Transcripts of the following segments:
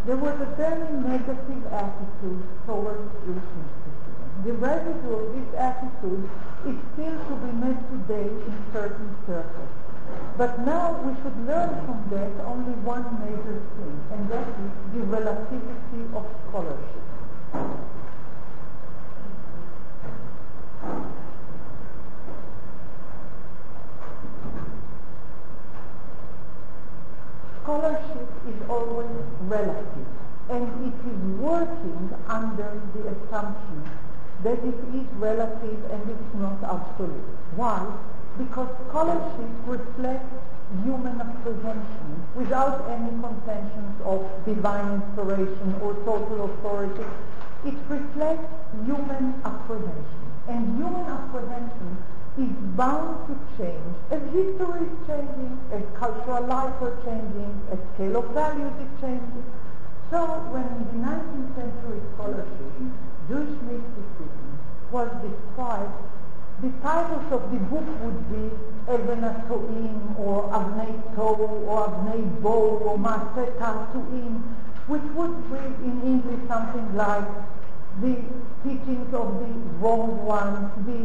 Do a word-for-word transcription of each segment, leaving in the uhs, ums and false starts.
there was a very negative attitude towards Jewish mysticism. The residue of this attitude is still to be met today in certain circles. But now we should learn from that only one major thing, and that is the relativity of scholarship. Scholarship is always relative, and it is working under the assumption that it is relative and it's not absolute. Why? Because scholarship reflects human apprehension without any contentions of divine inspiration or total authority. It reflects human apprehension, and human apprehension is bound to change as history is changing, as cultural life are changing, as scale of values is changing. So when in the nineteenth century scholarship, Jewish mysticism was described, the titles of the book would be Even HaToim, or Avnei Tov, or Avnei Bo, or Maaseh Ta'atuim, which would read in English something like the teachings of the wrong ones, the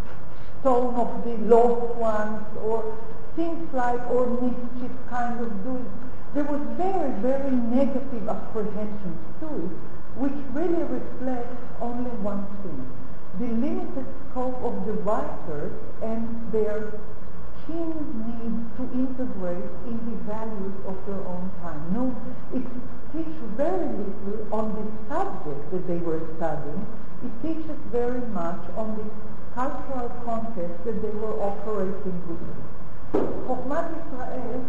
stone of the lost ones, or things like, or mischief kind of doing. There was very, very negative apprehensions to it, which really reflects only one thing: the limited scope of the writers and their keen need to integrate in the values of their own time. No, it teaches very little on the subject that they were studying. It teaches very much on the cultural context that they were operating within. Chokhmat Israel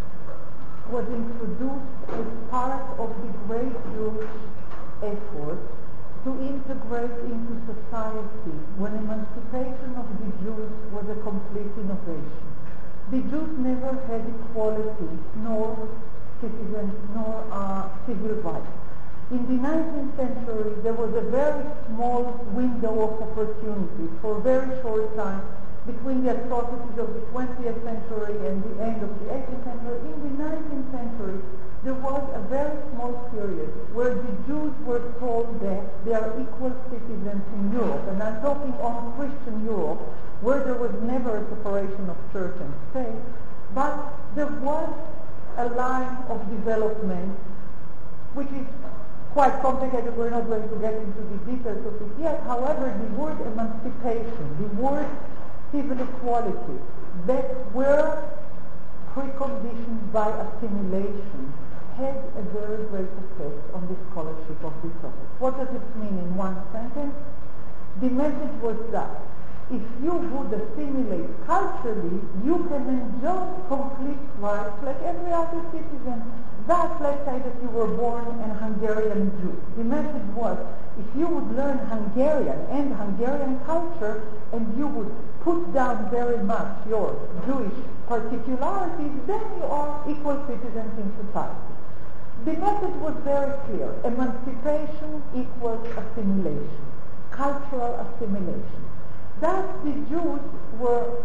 was introduced as part of the great Jewish effort to integrate into society when emancipation of the Jews was a complete innovation. The Jews never had equality, nor citizens, nor uh, civil rights. In the nineteenth century, there was a very small window of opportunity for a very short time between the atrocities of the twentieth century and the end of the eighteenth century. In the nineteenth century, there was a very small period where the Jews were told that they are equal citizens in Europe. And I'm talking on Christian Europe, where there was never a separation of church and state, but there was a line of development which is quite complicated. We're not going to get into the details of it yet. However, the word emancipation, the word civil equality, that were preconditioned by assimilation, had a very great effect on the scholarship of the topic. What does it mean in one sentence? The message was that if you would assimilate culturally, you can enjoy complete rights like every other citizen. Thus, let's say that you were born an Hungarian Jew. The message was, if you would learn Hungarian and Hungarian culture, and you would put down very much your Jewish particularities, then you are equal citizens in society. The message was very clear. Emancipation equals assimilation, cultural assimilation. Thus, the Jews were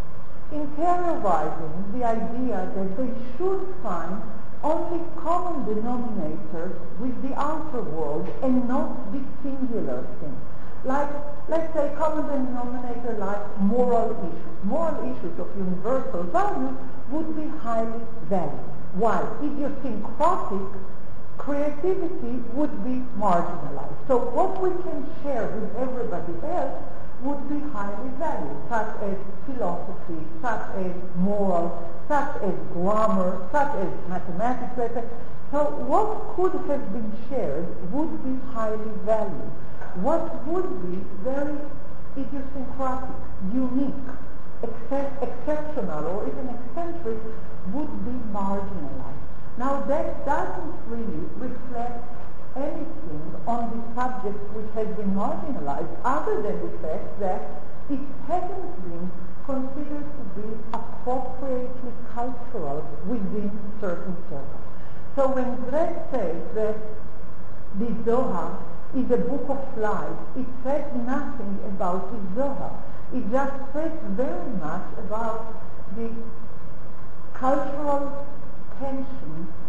interiorizing the idea that they should find only common denominators with the outer world and not the singular thing. Like, let's say, common denominator like moral issues. Moral issues of universal value would be highly valued, while idiosyncratic creativity would be marginalized. So what we can share with everybody else would be highly valued, such as philosophy, such as moral, such as grammar, such as mathematics, let's say. So what could have been shared would be highly valued. What would be very idiosyncratic, unique, exce- exceptional, or even eccentric would be marginalized. Now that doesn't really reflect anything on the subject which has been marginalized, other than the fact that it hasn't been considered to be appropriately cultural within certain circles. So when Greg says that the Zohar is a book of lies, it says nothing about the Zohar. It just says very much about the cultural tension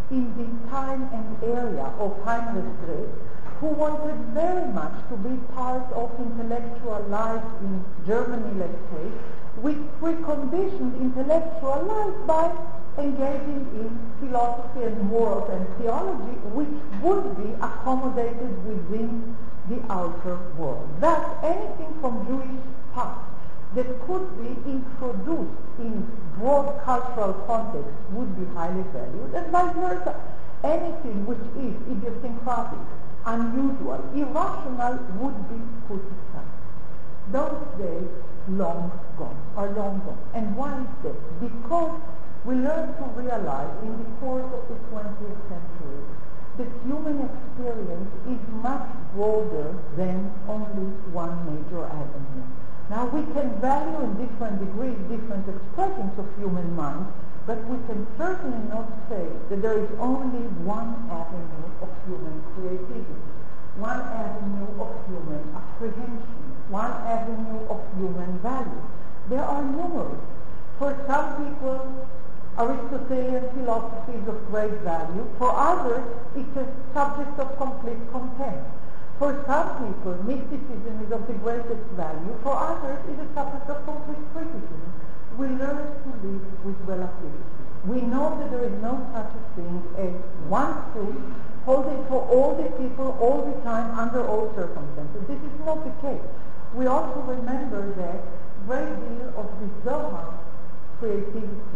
in the time and area of Heinrich Greve, who wanted very much to be part of intellectual life in Germany, let's say, which preconditioned intellectual life by engaging in philosophy and morals and theology, which would be accommodated within the outer world. Thus, anything from Jewish past that could be introduced in broad cultural context would be highly valued, and vice versa. Anything which is idiosyncratic, unusual, irrational would be put aside. Those days long gone, are long gone. And why is that? Because we learn to realize in the course of the twentieth century that human experience is much broader than only one major avenue. Now we can value in different degrees different expressions of human mind, but we can certainly not say that there is only one avenue of human creativity, one avenue of human apprehension, one avenue of human value. There are numerous. For some people, Aristotelian philosophy is of great value. For others, it's a subject of complete contempt. For some people, mysticism is of the greatest value. For others, it is a subject of complete criticism. We learn to live with relativity. We know that there is no such a thing as one truth holding for all the people, all the time, under all circumstances. This is not the case. We also remember that a great deal of the Zohar creativity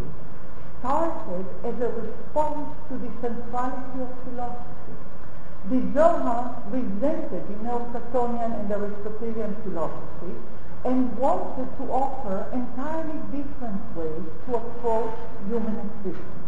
started as a response to the centrality of philosophy. The Zohar resented the Neoplatonian and Aristotelian philosophy and wanted to offer entirely different ways to approach human existence.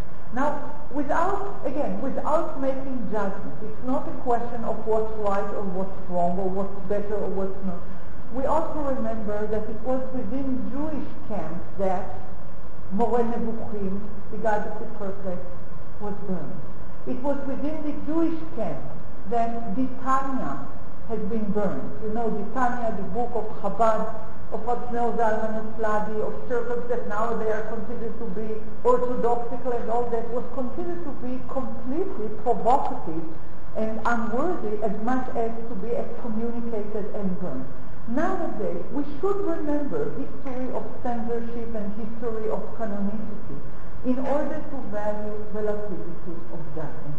Now, without, again, without making judgment, it's not a question of what's right or what's wrong or what's better or what's not. We also remember that it was within Jewish camps that Moreh Nevuchim, the God of the Perplexed, was burned. It was within the Jewish camp that the Tanya has been burned. You know, the Tanya, the book of Chabad, of Rav Zalman of Ladi, of circles that now they are considered to be orthodoxical and all that, was considered to be completely provocative and unworthy as much as to be excommunicated and burned. Nowadays, we should remember history of censorship and history of canonicity in order to value relativity of judgment.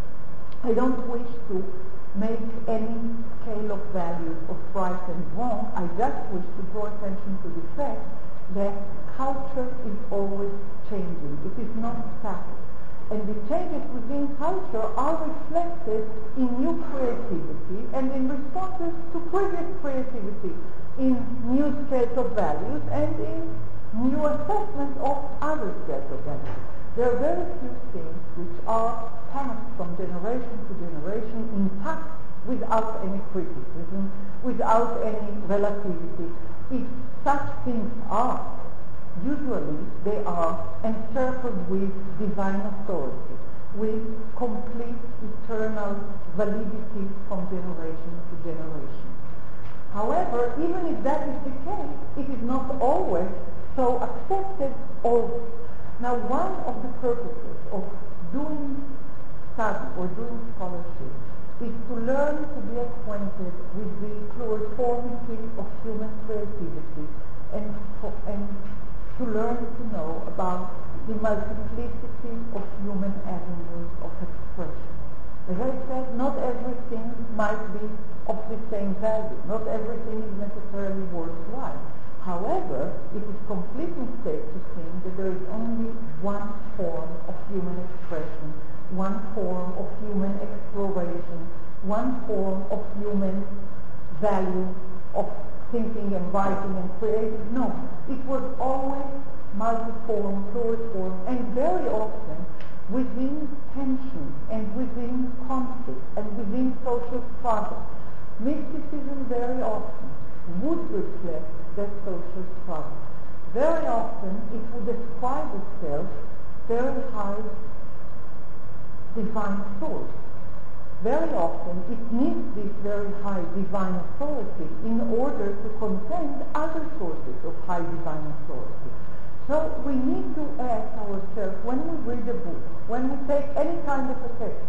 I don't wish to make any scale of values of right and wrong. I just wish to draw attention to the fact that culture is always changing. It is not static. And the changes within culture are reflected in new creativity and in responses to previous creativity, in new scales of values and in new assessments of other scales of values. There are very few things which are passed from generation to generation intact without any criticism, without any relativity. If such things are, usually they are encircled with divine authority, with complete eternal validity from generation to generation. However, even if that is the case, it is not always so accepted always. Now, one of the purposes of doing study or doing scholarship is to learn to be acquainted with the pluriformity of human creativity and, and to learn to know about the multiplicity of human avenues of expression. As I said, not everything might be of the same value. Not everything is necessarily worthwhile. However, it is complete mistake to think that there is only one form of human expression, one form of human exploration, one form of human value of thinking and writing and creating. No, it was always multiform, pluriform, and very often within tension and within conflict and within social struggle. Mysticism very often would reflect that social struggle. Very often it would ascribe itself very high divine source. Very often it needs this very high divine authority in order to contend other sources of high divine authority. So we need to ask ourselves, when we read a book, when we take any kind of a text,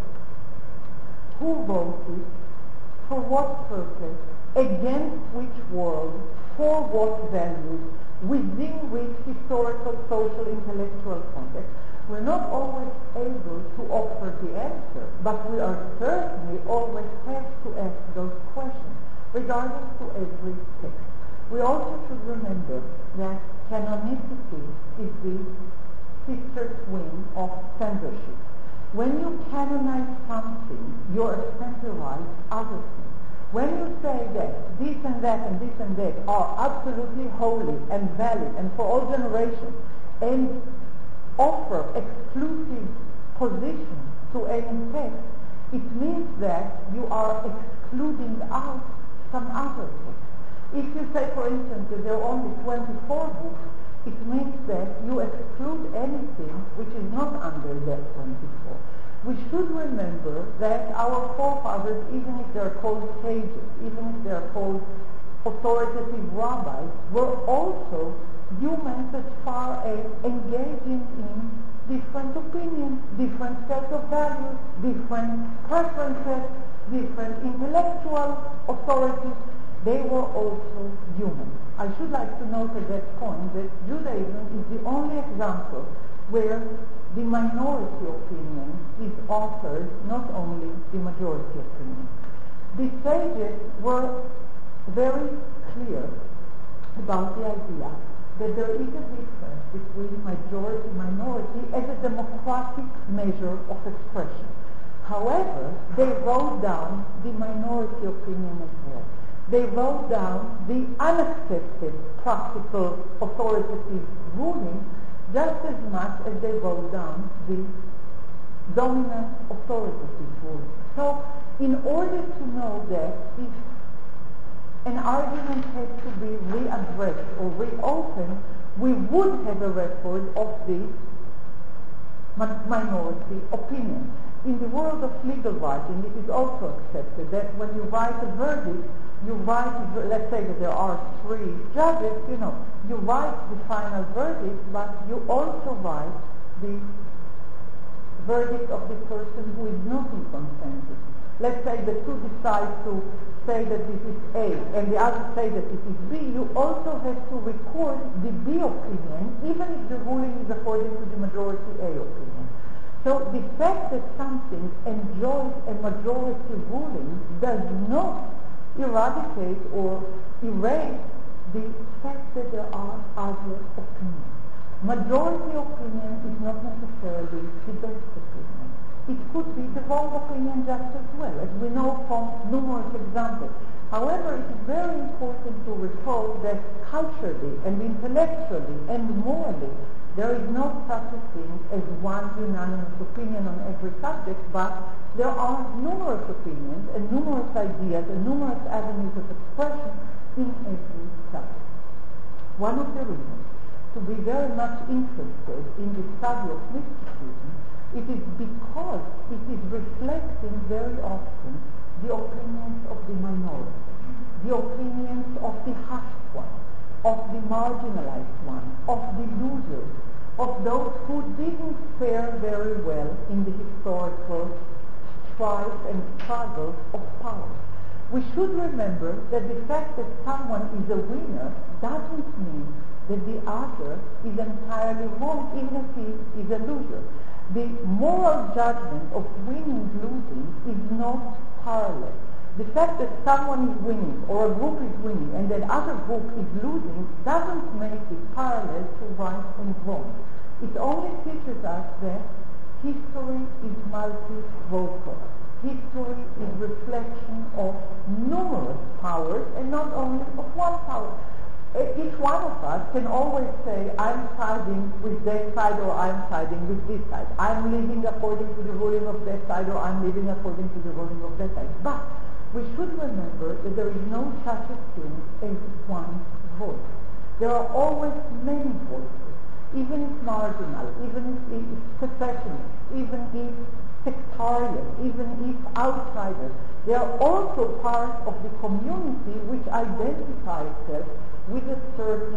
who wrote it, for what purpose, against which world, for what values, within which historical, social, intellectual context. We're not always able to offer the answer, but we are certainly always have to ask those questions, regarding to every text. We also should remember that canonicity is the sister twin of censorship. When you canonize something, you accessorize other things. When you say that this and that and this and that are absolutely holy and valid and for all generations, and offer exclusive position to any text, it means that you are excluding out some other text. If you say, for instance, that there are only twenty-four books, it means that you exclude anything which is not under that twenty-four. We should remember that our forefathers, even if they're called sages, even if they're called authoritative rabbis, were also humans as far as engaging in different opinions, different sets of values, different preferences, different intellectual authorities. They were also human. I should like to note at that point that Judaism is the only example where the minority opinion is authored, not only the majority opinion. The sages were very clear about the idea that there is a difference between majority and minority as a democratic measure of expression. However, they wrote down the minority opinion as well. They wrote down the unaccepted practical authoritative ruling just as much as they wrote down the dominant authoritative ruling. So, in order to know that if an argument has to be readdressed or reopened, we would have a record of the minority opinion. In the world of legal writing, it is also accepted that when you write a verdict, you write, let's say that there are three judges, you know, you write the final verdict, but you also write the verdict of the person who is not in consensus. Let's say the two decide to say that this is A, and the other say that it is B. You also have to record the B opinion, even if the ruling is according to the majority A opinion. So the fact that something enjoys a majority ruling does not eradicate or erase the fact that there are other opinions. Majority opinion is not necessarily the best opinion. It could be the wrong opinion just as well, as we know from numerous examples. However, it is very important to recall that culturally and intellectually and morally, there is no such a thing as one unanimous opinion on every subject, but there are numerous opinions and numerous ideas and numerous avenues of expression in every subject. One of the reasons to be very much interested in the study of mysticism, it is because it is reflecting very often the opinions of the minority, the opinions of the hushed ones, of the marginalized ones, of the losers, of those who didn't fare very well in the historical strife and struggle of power. We should remember that the fact that someone is a winner doesn't mean that the other is entirely wrong, even if he is a loser. The moral judgment of winning and losing is not parallel. The fact that someone is winning or a group is winning and that other group is losing doesn't make it parallel to right and wrong. It only teaches us that history is multivocal. History is reflection of numerous powers and not only of one power. Each one of us can always say, I'm siding with that side or I'm siding with this side. I'm living according to the ruling of that side or I'm living according to the ruling of that side. But we should remember that there is no such a thing as one voice. There are always many voices, even if marginal, even if secessionist, even if sectarian, even if outsiders. They are also part of the community which identifies itself with a certain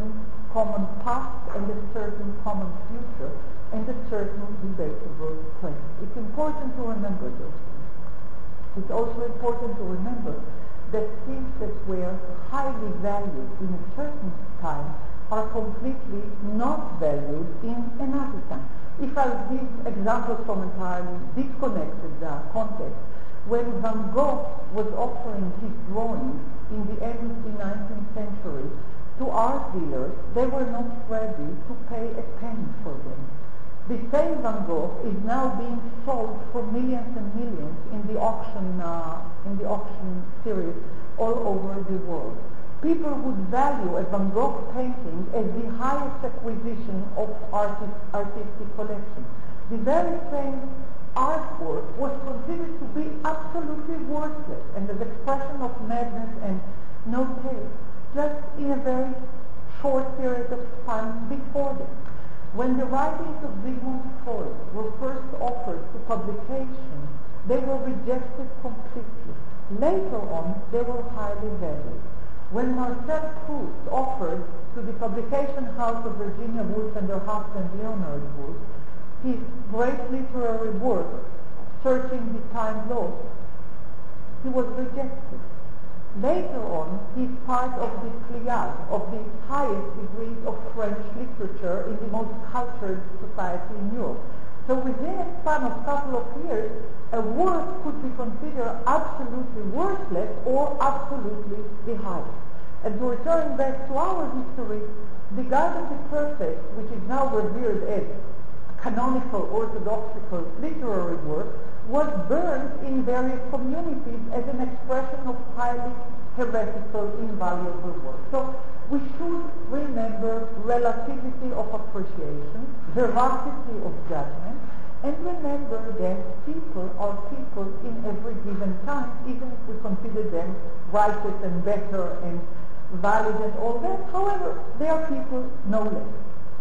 common past and a certain common future and a certain debatable present. It's important to remember those things. It's also important to remember that things that were highly valued in a certain time are completely not valued in another time. If I give examples from entirely disconnected uh, context, when Van Gogh was offering his drawings in the end of the nineteenth century to art dealers, they were not ready to pay a penny for them. The same Van Gogh is now being sold for millions and millions in the auction uh, in the auction series all over the world. People would value a Van Gogh painting as the highest acquisition of artist, artistic collection. The very same artwork was considered to be absolutely worthless and an expression of madness and no taste, just in a very short period of time before that. When the writings of Sigmund Freud were first offered to publication, they were rejected completely. Later on, they were highly valued. When Marcel Proust offered to the publication house of Virginia Woolf and her husband Leonard Woolf his great literary work, Searching the Time Lost, he was rejected. Later on, he is part of the pleiad of the highest degrees of French literature in the most cultured society in Europe. So within a span of a couple of years, a work could be considered absolutely worthless or absolutely the highest. And to return back to our history, the Garden of the Perfect, which is now revered as canonical, orthodoxical literary work, was burned in various communities as an expression of highly heretical, invaluable work. So we should remember relativity of appreciation, veracity of judgment, and remember that people are people in every given time, even if we consider them righteous and better and valid and all that. However, they are people no less.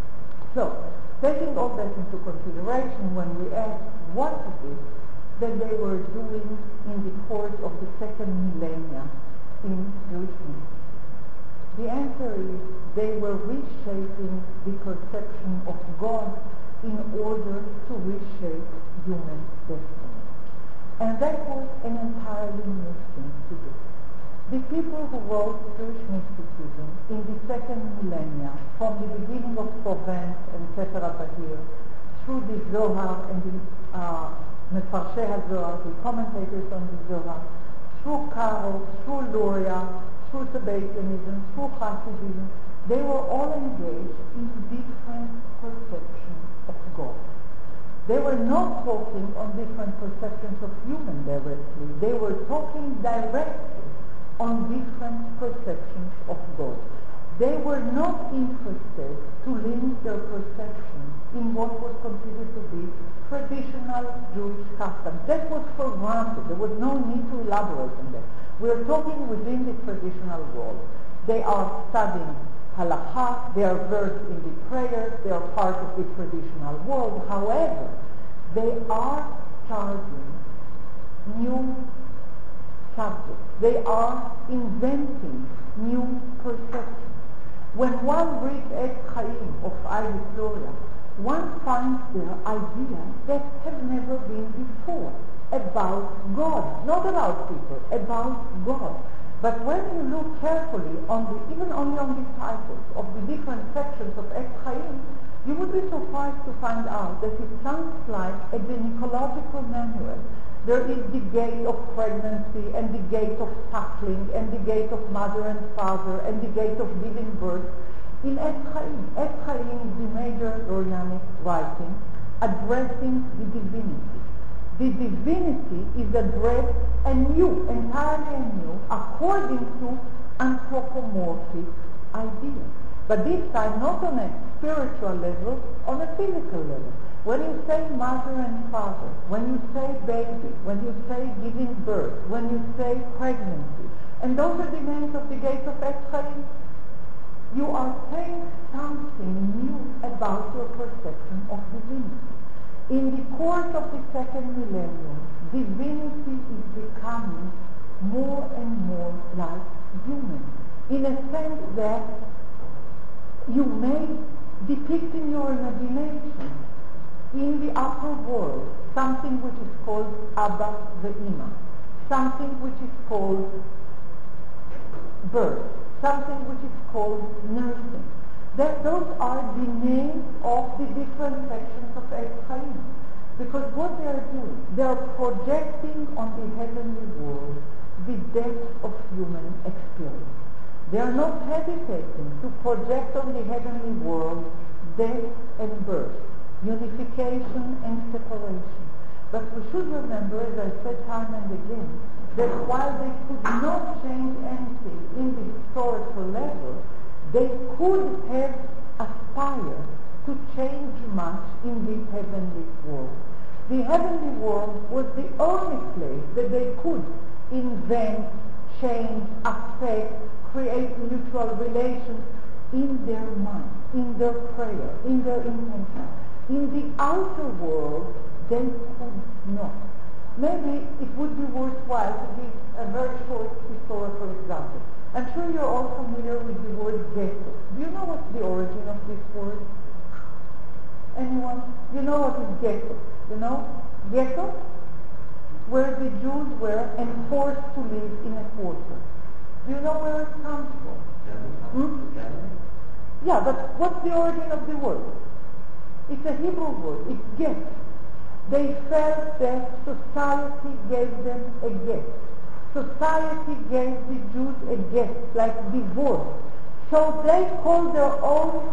So, taking all that into consideration, when we ask what it is that they were doing in the course of the second millennia in Jewish mysticism, the answer is they were reshaping the perception of God in order to reshape human destiny. And that was an entirely new thing to do. The people who wrote Jewish mysticism in the second millennia, from the beginning of Provence and Sefer HaBahir, through the Zohar and the uh, Mefarshei HaZohar, the commentators on the Zohar, through Karo, through Luria, through Sabbatianism, through Hasidism, they were all engaged in different perceptions of God. They were not talking on different perceptions of human directly. They were talking directly on different perceptions of God. They were not interested to link their perception in what was considered to be traditional Jewish customs. That was for granted. There was no need to elaborate on that. We are talking within the traditional world. They are studying halakha, they are versed in the prayers, they are part of the traditional world. However, they are charging new subjects. They are inventing new perceptions. When one reads Et Chaim of Iris Luria, one finds there ideas that have never been before about God, not about people, about God. But when you look carefully on the, even only on the titles of the different sections of Et Chaim, you would be surprised to find out that it sounds like a gynecological manual. There is the gate of pregnancy and the gate of suckling and the gate of mother and father and the gate of giving birth. In Et Chaim, Et Chaim is the major Lurianic writing addressing the divinity. The divinity is addressed anew, entirely anew, according to anthropomorphic ideas. But this time not on a spiritual level, on a physical level. When you say mother and father, when you say baby, when you say giving birth, when you say pregnancy, and those are the names of the gates of Et Chaim, you are saying something new about your perception of divinity. In the course of the second millennium, divinity is becoming more and more like human, in a sense that you may depict in your imagination in the upper world something which is called Abba Ve'ima, something which is called birth, something which is called nursing. That those are the names of the different sections of Eitz Chaim. Because what they are doing, they are projecting on the heavenly world the depth of human experience. They are not hesitating to project on the heavenly world death and birth, unification and separation. But we should remember, as I said time and again, that while they could not change anything in the historical level, they could have aspired to change much in the heavenly world. The heavenly world was the only place that they could invent, change, affect, create mutual relations in their mind, in their prayer, in their intention. In the outer world, they could not. Maybe it would be worthwhile to give a very short historical example. I'm sure you're all familiar with the word ghetto. Do you know what's the origin of this word? Anyone? You know what is ghetto? You know? Ghetto? Where the Jews were enforced to live in a quarter. Do you know where it comes from? Hmm? Yeah, but what's the origin of the word? It's a Hebrew word. It's get. They felt that society gave them a get. Society gave the Jews a get, like divorce. So they called their own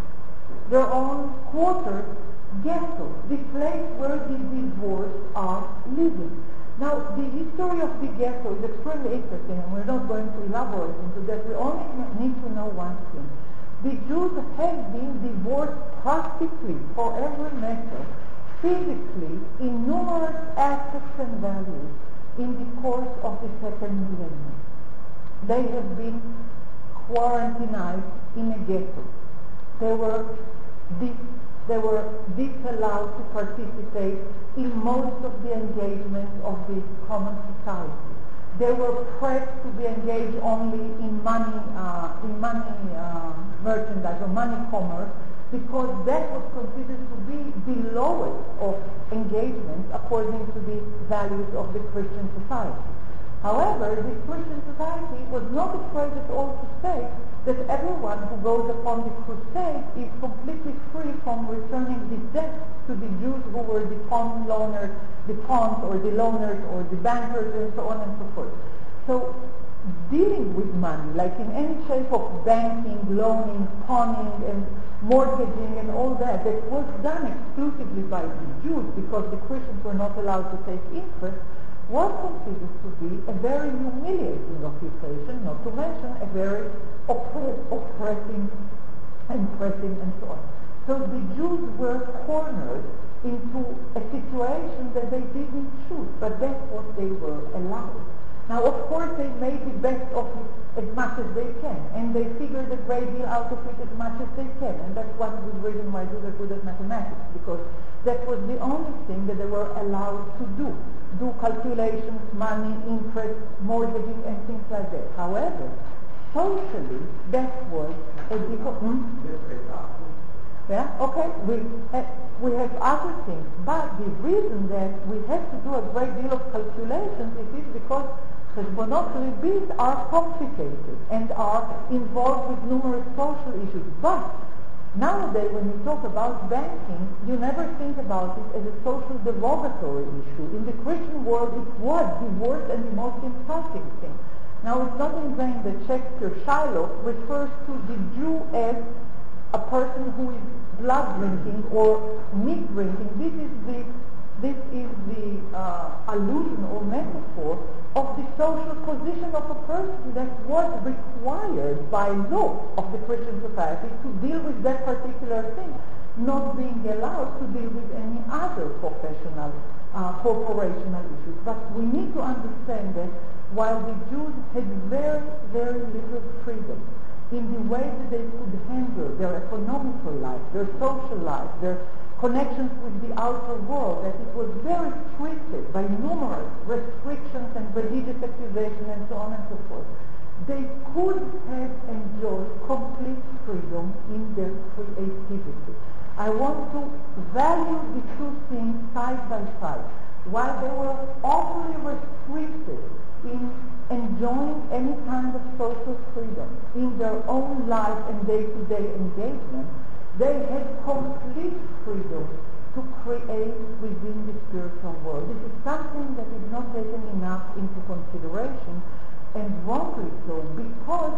their own quarter ghetto, the place where the divorced are living. Now, the history of the ghetto is extremely interesting, and we're not going to elaborate into that. We only need to know one thing. The Jews have been divorced practically for every matter, physically, in numerous aspects and values in the course of the second millennium. They have been quarantinized in a ghetto. They were dis- they were disallowed to participate in most of the engagement of the common society. They were pressed to be engaged only in money, uh, in money uh, merchandise or money commerce, because that was considered to be the lowest of engagements according to the values of the Christian society. However, the Christian society was not afraid at all to say that everyone who goes upon the crusade is completely free from returning the debt to the Jews who were the pawn loaners, the pawns or the loaners or the bankers and so on and so forth. So dealing with money, like in any shape of banking, loaning, pawning and mortgaging and all that, that was done exclusively by the Jews because the Christians were not allowed to take interest, was considered to be a very humiliating occupation, not to mention a very oppre- oppressing and pressing and so on. So the Jews were cornered into a situation that they didn't choose, but that's what they were allowed. Now, of course, they made the best of it as much as they can, and they figured a great deal out of it as much as they can, and that's one good reason why Jews are good at mathematics, because that was the only thing that they were allowed to do. Do calculations, money, interest, mortgaging, and things like that. However, socially, that was a difficult... Hmm? Yeah, okay, we have, we have other things, but the reason that we have to do a great deal of calculations is because Cheshbonot Ribit are complicated and are involved with numerous social issues. But nowadays, when you talk about banking, you never think about it as a social derogatory issue. In the Christian world, it was the worst and the most insulting thing. Now, it's not in vain that Shakespeare Shylock refers to the Jew as a person who is blood drinking or meat drinking. This is the this is the uh, allusion or metaphor of the social position of a person that was required by law of the Christian society to deal with that particular thing, not being allowed to deal with any other professional, uh, corporational issues. But we need to understand that while the Jews had very, very little freedom in the way that they could handle their economical life, their social life, their connections with the outer world, that it was very restricted by numerous restrictions and religious accusations and so on and so forth. they could have enjoyed complete freedom in their creativity. I want to value the two things side by side. While they were awfully restricted in enjoying any kind of social freedom in their own life and day-to-day engagement, they had complete freedom to create within the spiritual world. This is something that is not taken enough into consideration, and wrongly so, because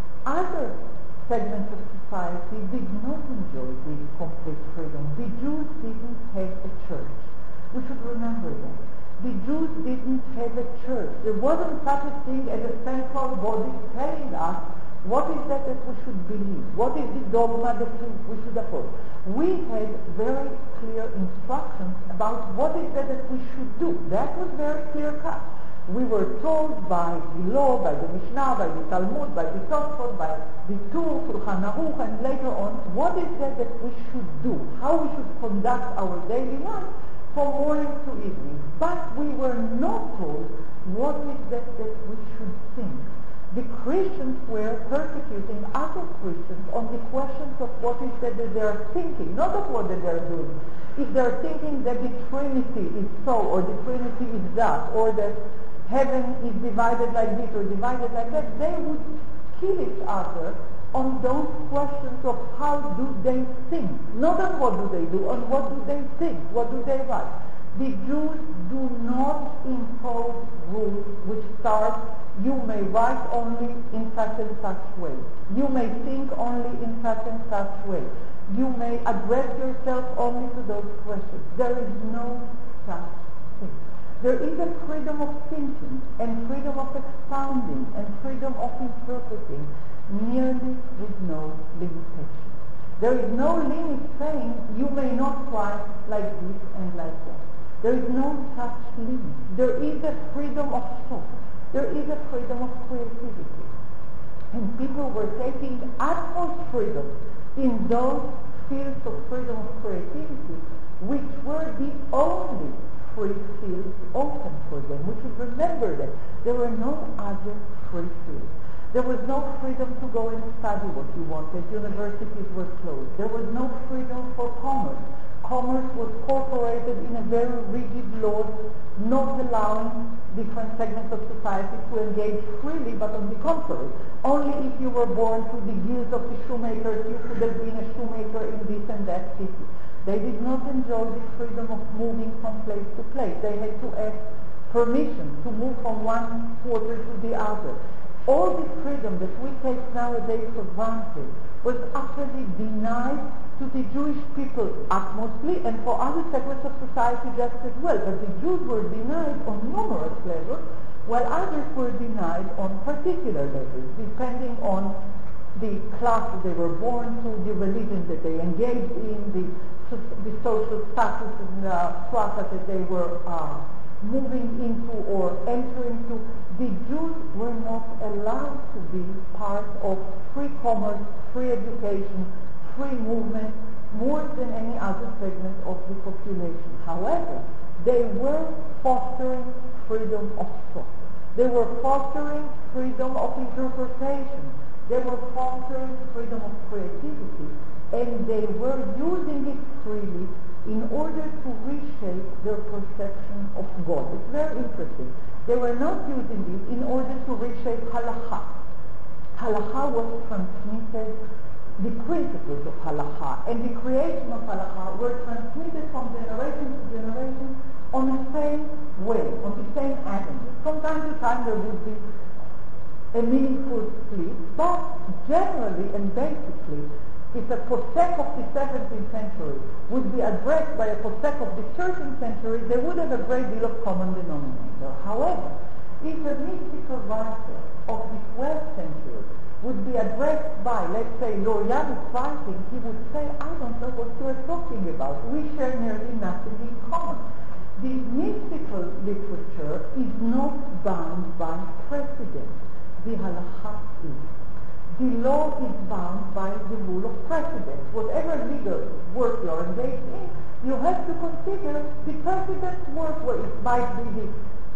other segments of society did not enjoy this complete freedom. The Jews didn't have a church. We should remember that. The Jews didn't have a church. There wasn't such a thing as a central body telling us what is that that we should believe, what is the dogma that we should uphold. We had very clear instructions about what is that that we should do. That was very clear cut. We were told by the law, by the Mishnah, by the Talmud, by the Tosfot, by the Tur, Shulchan Aruch, and later on, what is that that we should do, how we should conduct our daily life from morning to evening. But we were not told what is that that we should think. The Christians were persecuting other Christians on the questions of what is that that they are thinking, not of what that they are doing. If they are thinking that the Trinity is so, or the Trinity is that, or that heaven is divided like this or divided like that, they would kill each other on those questions of how do they think. Not on what do they do, on what do they think, what do they write. The Jews do not impose rules which start, you may write only in such and such way. You may think only in such and such way. You may address yourself only to those questions. There is no such thing. There is a freedom of thinking and freedom of expounding and freedom of interpreting, nearly with no limitation. There is no limit saying you may not write like this and like that. There is no such limit. There is a freedom of thought. There is a freedom of creativity. And people were taking utmost freedom in those fields of freedom of creativity, which were the only free fields open for them. We should remember that there were no other free fields. There was no freedom to go and study what you wanted. Universities were closed. There was no freedom for commerce. Commerce was corporated in a very rigid law, not allowing different segments of society to engage freely, but on the contrary, only if you were born to the guild of the shoemakers, you could have been a shoemaker in this and that city. They did not enjoy the freedom of moving from place to place. They had to ask permission to move from one quarter to the other. All the freedom that we take nowadays for granted was utterly denied to the Jewish people utmostly, and for other segments of society just as well. But the Jews were denied on numerous levels, while others were denied on particular levels, depending on the class that they were born to, the religion that they engaged in, the, the social status and uh, strata that they were uh, moving into or entering into. The Jews were not allowed to be part of free commerce, free education, free movement, more than any other segment of the population. However, they were fostering freedom of thought. They were fostering freedom of interpretation. They were fostering freedom of creativity, and they were using it freely in order to reshape their perception of God. It's very interesting. They were not using it in order to reshape halakha. Halakha was transmitted, the principles of halakha and the creation of halakha were transmitted from generation to generation on the same way, on the same avenue. From time to time there would be a meaningful split, but generally and basically, if a posek of the seventeenth century would be addressed by a posek of the thirteenth century, they would have a great deal of common denominator. However, if a mystical writer of the twelfth century would be addressed by, let's say, Lorianus writing, he would say, I don't know what you are talking about. We share nearly nothing in common. The mystical literature is not bound by precedent. The halakha is. The law is bound by the rule of precedent. Whatever legal work you are engaged in, you have to consider the precedent work, where it might be the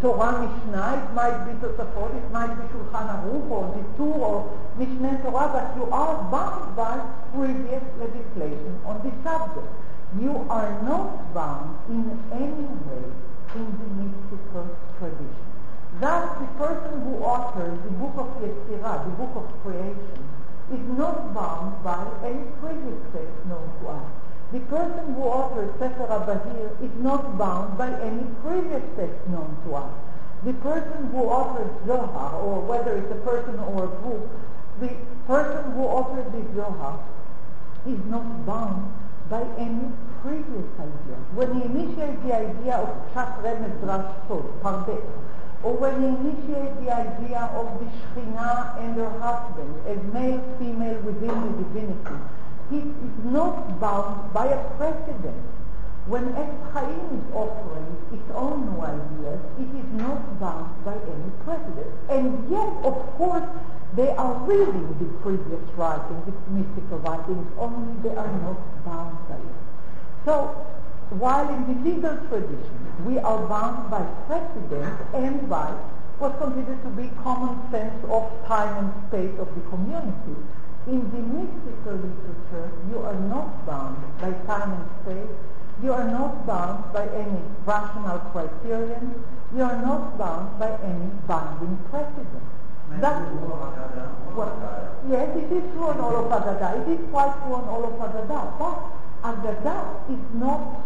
Torah Mishnah, it might be Tosafot, it might be Shulchan Aruch or Ditur or Mishneh Torah, but you are bound by previous legislation on the subject. You are not bound in any way in the mystical tradition. Thus, the person who authored the book of Yetzirah, the book of creation, is not bound by any previous text known to us. The person who authored Sefer HaBahir is not bound by any previous text known to us. The person who authored Zohar, or whether it's a person or a group, the person who authored the Zohar is not bound by any previous idea. When he initiated the idea of Pshat Remez Rash Sod, Pardes, or when he initiated the idea of the Shekhinah and her husband as male, female within the divinity, he is not bound by a precedent. When Etz Chaim is offering its own new ideas, it is not bound by any precedent. And yet, of course, they are reading the previous writings, the mystical writings, only they are not bound by it. So, while in the legal tradition we are bound by precedent and by what's considered to be common sense of time and space of the community, in the mystical literature you are not bound by time and space, you are not bound by any rational criterion, you are not bound by any binding precedent. That's well, yes, it is true on all of Haggadah. It is quite true on all of Haggadah. But Haggadah is not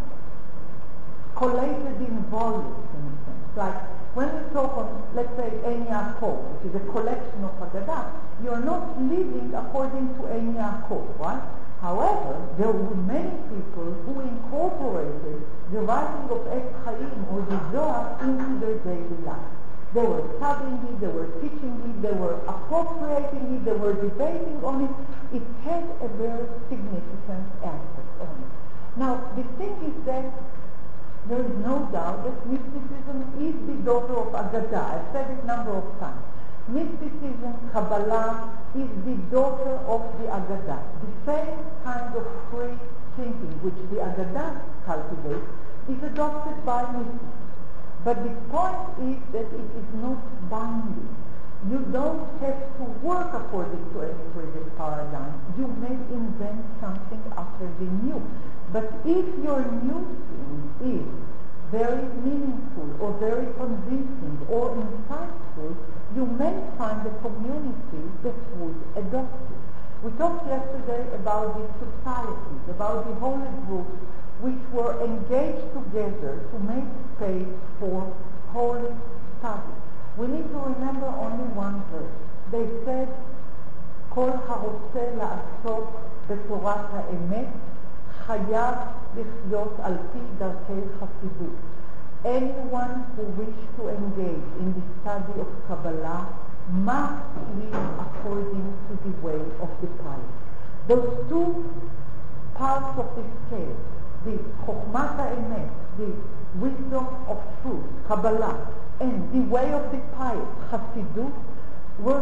collated in volumes, in a sense. Like when we talk on, let's say, Ein Yaakov, which is a collection of Haggadah, you're not living according to Ein Yaakov, right? However, there were many people who incorporated the writing of Etz Chaim or the Zohar into their daily life. They were studying it, they were teaching it, they were appropriating it, they were debating on it. It had a very significant aspect on it. Now, the thing is that there is no doubt that mysticism is the daughter of Haggadah. I've said it a number of times. Mysticism, Kabbalah, is the daughter of the Haggadah. The same kind of free thinking which the Haggadah cultivates is adopted by mysticism. But the point is that it is not binding. You don't have to work according to any previous paradigm. You may invent something utterly new. But if your new thing is very meaningful or very convincing or insightful, you may find a community that would adopt it. We talked yesterday about the societies, about the holy groups which were engaged together to make space for holy study. We need to remember only one verse. They said, כל הרוצה לעסוק בתורת האמת חייב לחיות על פי דרכי חסידות. Anyone who wishes to engage in the study of Kabbalah must live according to the way of the pious. Those two parts of the scale, the Chokhmat HaEmet, the wisdom of truth, Kabbalah, and the way of the pious, Hasidut, were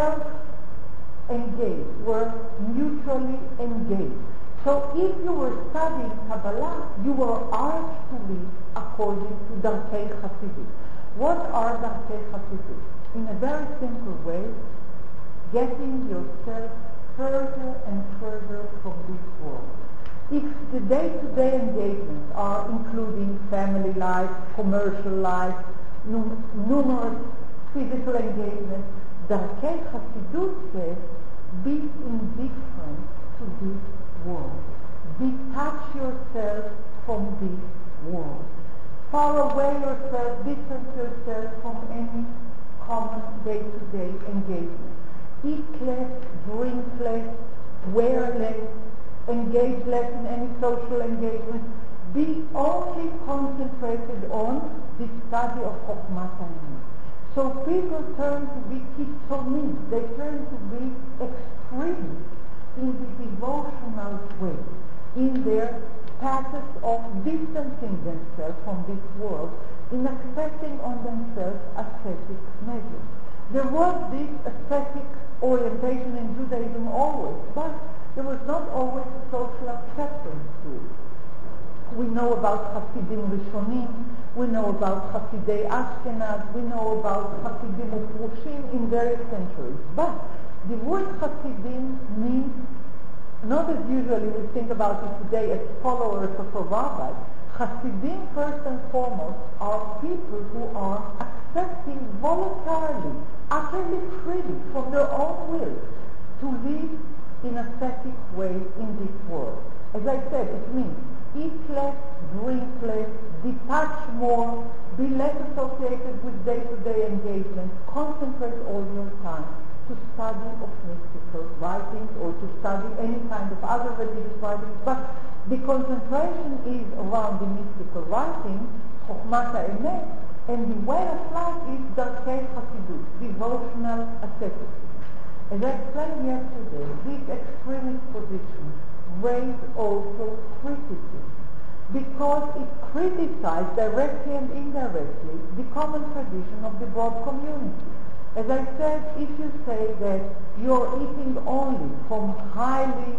self-engaged, were mutually engaged. So if you were studying Kabbalah, you were asked to live according to Darkei Hasidut. What are Darkei Hasidut? In a very simple way, getting yourself further and further from this world. If the day-to-day engagements are including family life, commercial life, num- numerous physical engagements, Darkei Hasidut says, be indifferent to this world. Detach yourself from this world. Far away yourself, distance yourself from any common day-to-day engagement. Eat less, drink less, wear less, engage less in any social engagement. Be only concentrated on the study of Chokhmat HaEmet. So people turn to be kitzonim, they turn to be extreme in the devotional way, in their paths of distancing themselves from this world, in accepting on themselves ascetic measures. There was this ascetic orientation in Judaism always, but there was not always a social acceptance to it. We know about Hasidim Rishonim, We know about Hasidei Ashkenaz. We know about Hasidim Ufrushim in various centuries. But the word Hasidim means, not as usually we think about it today as followers of a rabbi. Hasidim, first and foremost, are people who are accepting voluntarily, utterly freely, from their own will, to live in a ascetic way in this world. As I said, it means eat less, drink less, detach more, be less associated with day-to-day engagement, concentrate all your time to study of mystical writings or to study any kind of other religious writings, but the concentration is around the mystical writings, Chokhmat HaEmet, and the way of life is Darkei Hasidut, devotional asceticism. As I explained yesterday, this extremist position raised also criticism because it criticized directly and indirectly the common tradition of the broad community. As I said, if you say that you're eating only from highly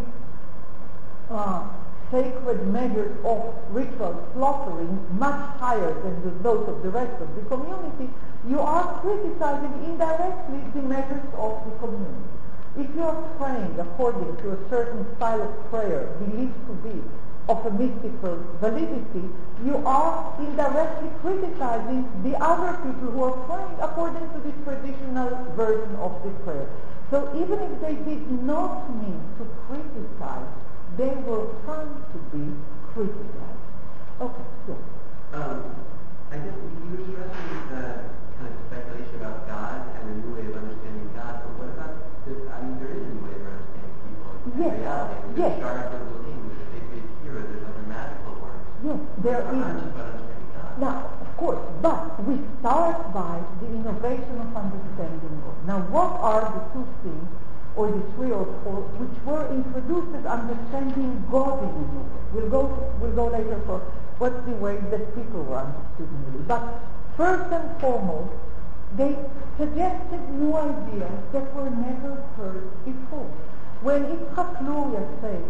uh, sacred measures of ritual slaughtering, much higher than the, those of the rest of the community, you are criticizing indirectly the measures of the community. If you are praying according to a certain style of prayer believed to be of a mystical validity, you are indirectly criticizing the other people who are praying according to the traditional version of the prayer. So even if they did not mean to criticize, they were found to be criticized. Okay, yes. Um, I guess you were stressing the kind of speculation about God and a new way of understanding God, but what about this? I mean, there is a new way of understanding people in yes. reality. We yes. start off with Elohim, which is a big hero. There's other magical words. Yes, there it's is. Not just about understanding God. Now, of course, but we start by the innovation of understanding God. Now, what are the two things, or the three or four, which were introduced as understanding God in a new way? We'll go, we'll go later for what's the way that people were understood newly. But first and foremost, they suggested new ideas that were never heard before. When Yitzhak Luria says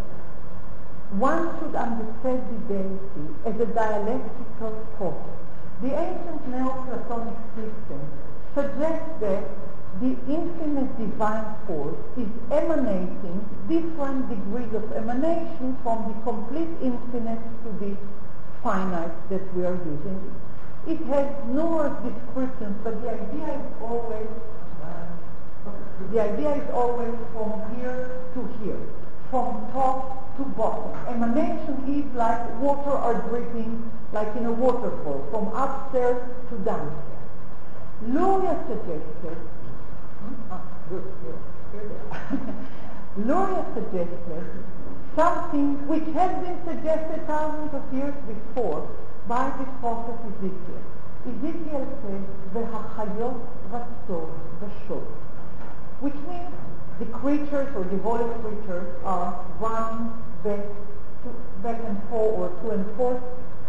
one should understand the deity as a dialectical process, the ancient Neoplatonic system suggests that the infinite divine force is emanating different degrees of emanation from the complete infinite to the finite that we are using. It has numerous descriptions, but the idea is always uh, the idea is always from here to here, from top to bottom. Emanation is like water are dripping, like in a waterfall, from upstairs to downstairs. Luria suggested Ah, good, here, here they are. Luria suggested something which has been suggested thousands of years before by the prophet Ezekiel. Ezekiel says, "V'hachayot ratzon v'shov," which means the creatures or the holy creatures are running back, to, back and forth or to and forth.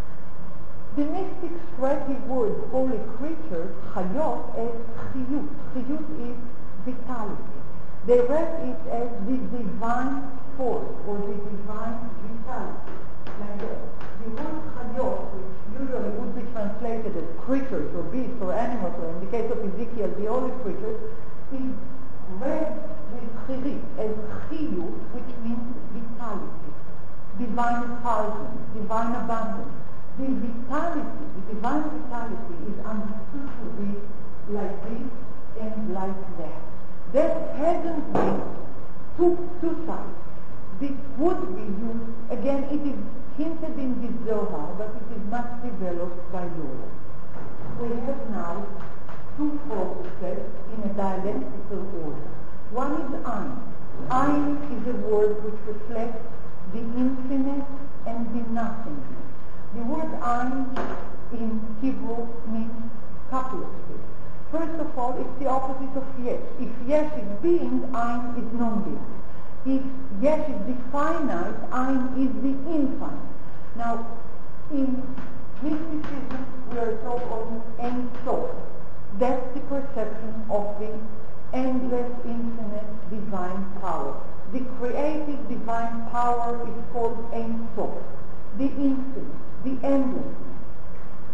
The mystics read the word holy creature, chayot, as chiyut. Chiyut is vitality. They read it as the divine force or the divine vitality. Like that. The word chayot, which usually would be translated as creatures or beasts or animals, or in the case of Ezekiel, the holy creatures, is read with chirit as chiyut, which means vitality, divine effulgence, divine abundance. The vitality, the divine vitality is understood to be like this and like that. That hasn't been two, two sides. This would be used, again, it is hinted in the Zohar, but it is much developed by Luria. We have now two processes in a dialectical order. One is Ein. Ein is a word which reflects the infinite and the nothingness. The word Ein in Hebrew means couple of things. First of all, it's the opposite of Yesh. If Yesh is being, Ein is non-being. If Yesh is the finite, Ein is the infinite. Now, in mysticism, we are told of Ein Sof. That's the perception of the endless, infinite, divine power. The creative divine power is called Ein Sof, the infinite, the endlessness.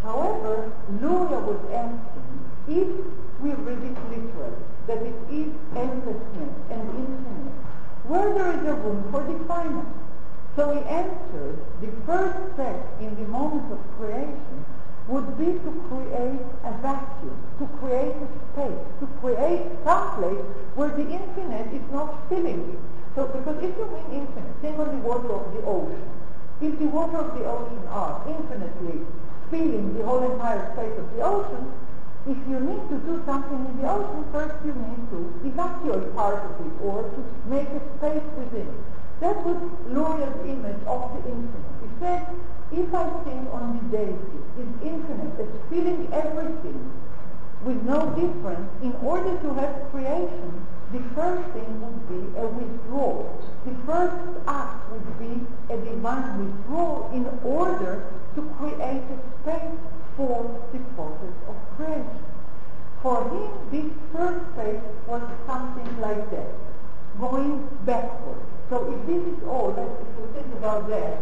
However, Luria was asking, if we read it literally, that it is endlessness and infinite, where there is a room for the finite. So he answered, the first step in the moment of creation would be to create a vacuum, to create a space, to create some place where the infinite is not filling it. So, because if you mean infinite, think of the water of the ocean. If the water of the ocean are infinitely filling the whole entire space of the ocean, if you need to do something in the ocean, first you need to evacuate part of it or to make a space within it. That was Luria's image of the infinite. He said, if I think on the deity, is infinite, as filling everything with no difference, in order to have creation, the first thing would be a withdrawal. The first act would be a divine withdrawal in order to create a space for the process of creation. For him, this first space was something like that, going backward. So if this is all, let's, if we think about that,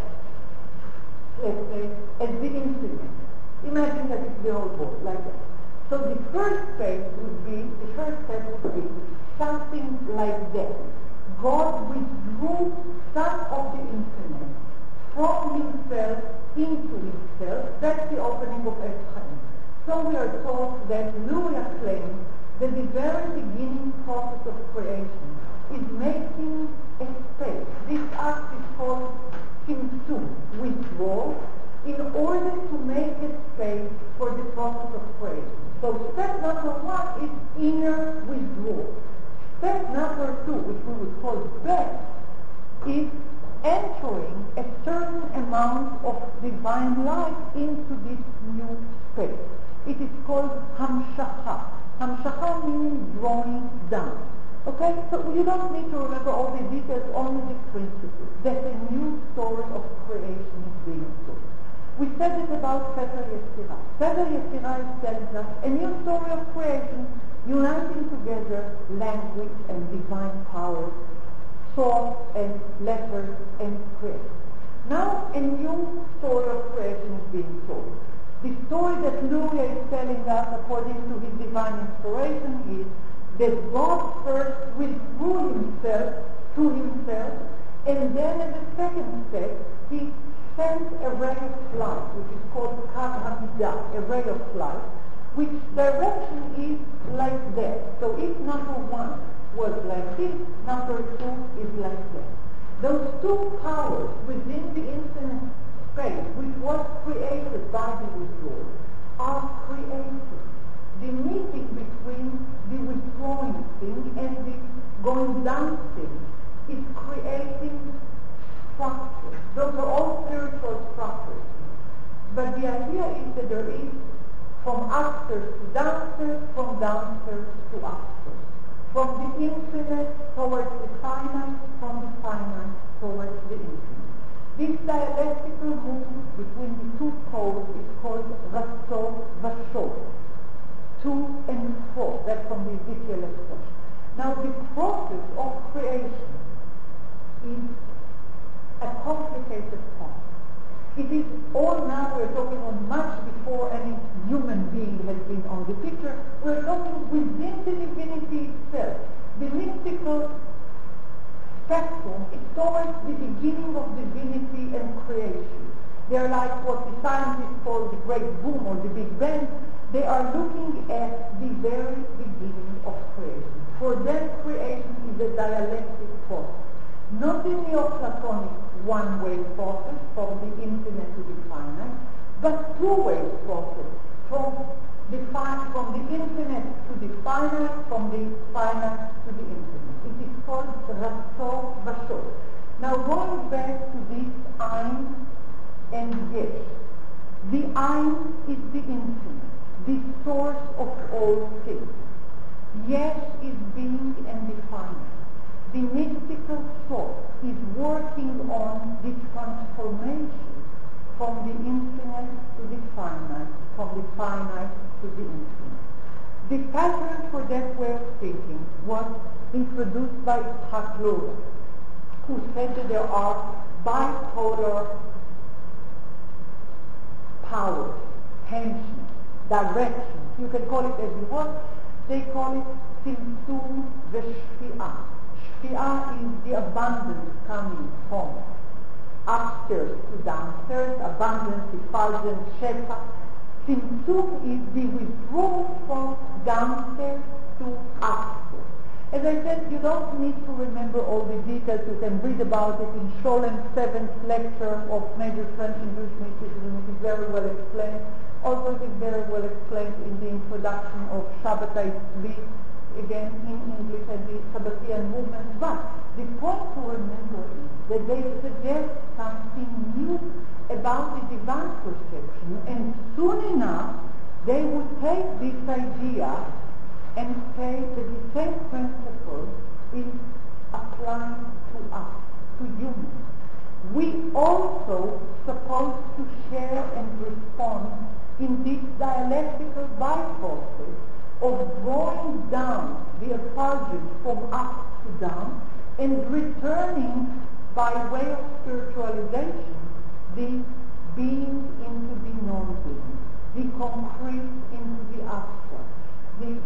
let's say, as the infinite, imagine that it's the whole world, like that. So the first space would be, the first step would be something like that. God withdrew some of the infinite from himself into himself. That's the opening of Etz Chaim. So we are told that Luria claims that the very beginning process of creation is making a space. This act is called Tzimtzum, withdrawal, in order to make a space for the process of creation. So step number one is inner withdrawal. Step number two, which we would call back, is entering a certain amount of divine light into this new space. It is called Hamshacha. Hamshacha meaning drawing down. Okay, so you don't need to remember all the details, only the principles, that a new story of creation is being told. We said it about Sefer Yetzirah. Sefer Yetzirah is telling us a new story of creation, uniting together language and divine power, thought and letters and creation. Now a new story of creation is being told. The story that Luria is telling us, according to his divine inspiration, is that God first withdrew himself to himself, and then in the second step, he sent a ray of light, which is called Kav HaMidah, a ray of light, which direction is like that. So if number one was like this, number two is like that. Those two powers within the infinite space, which was created by the withdrawal, are created. The meeting between the withdrawing thing and the going down thing is creating structure. Those are all spiritual structures. But the idea is that there is from upstairs to downstairs, from downstairs to upstairs. From the infinite towards the finite, from the finite towards the infinite. This dialectical movement between the two poles is called Ratzon Vashon. To and fro. That's from the Ezekiel expression. Now the process of creation is a complicated process. It is all now, we're talking on much before any human being has been on the picture. We're talking within the divinity itself. The mystical spectrum is towards the beginning of divinity and creation. They're like what the scientists call the great boom or the Big Bang. They are looking at the very beginning of creation. For them, creation is a dialectic process. Not the Neoplatonic one-way process from the infinite to the finite, but two-way process from the, fi- from the infinite to the finite, from the finite to the infinite. It is called Ratzon Vashon. Now going back to this Ein and Yesh. The Ein is the infinite, the source of all things. Yesh is being and the finite. The mystical thought is working on the transformation from the infinite to the finite, from the finite to the infinite. The pattern for that way of thinking was introduced by Yitzhak Luria, who said that there are bipolar powers, dimensions, directions. You can call it as you want. They call it Tzimtzum v'Shfi'ah. Shfi'ah is the abundance coming from upstairs to downstairs, abundance, effulgence, shefa. Tzimtzum is the withdrawal from downstairs to upstairs. As I said, you don't need to remember all the details. You can read about it in Scholen's seventh lecture of Major French and Jewish mysticism. It is very well explained. Also, it is very well explained in the introduction of Shabbatai Tzvi, again in English, and the Shabbatian movement. But the point to remember is that they suggest something new about the divine perception, and soon enough they would take this idea and say that the same principle is applying to us, to humans. We also supposed to share and respond in this dialectical by-process of drawing down the effulgence from up to down and returning by way of spiritualization the being into the non-being, the concrete into the abstract, the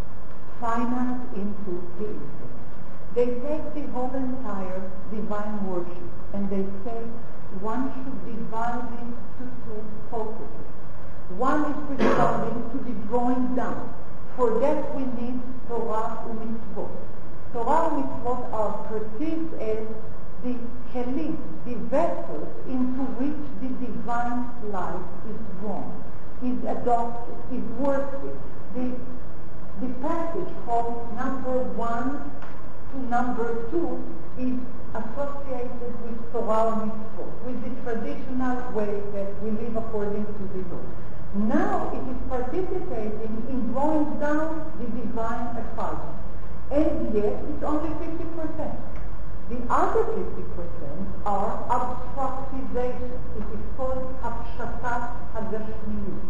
finite into the infinite. They take the whole entire divine worship and they say one should divide it to two focuses. One is responding to the drawing down. For that we need Torah and mitzvot. Torah and mitzvot are perceived as the kelim, the vessels into which the divine life is drawn, is adopted, is worked with. The, the passage from number one to number two is associated with Torah and mitzvot, with the traditional way that we live according to the law. Now it is participating in drawing down the divine effulgence, and yet it's only fifty percent. The other fifty percent are abstractization. It is called Hapshatat HaGashmiyut,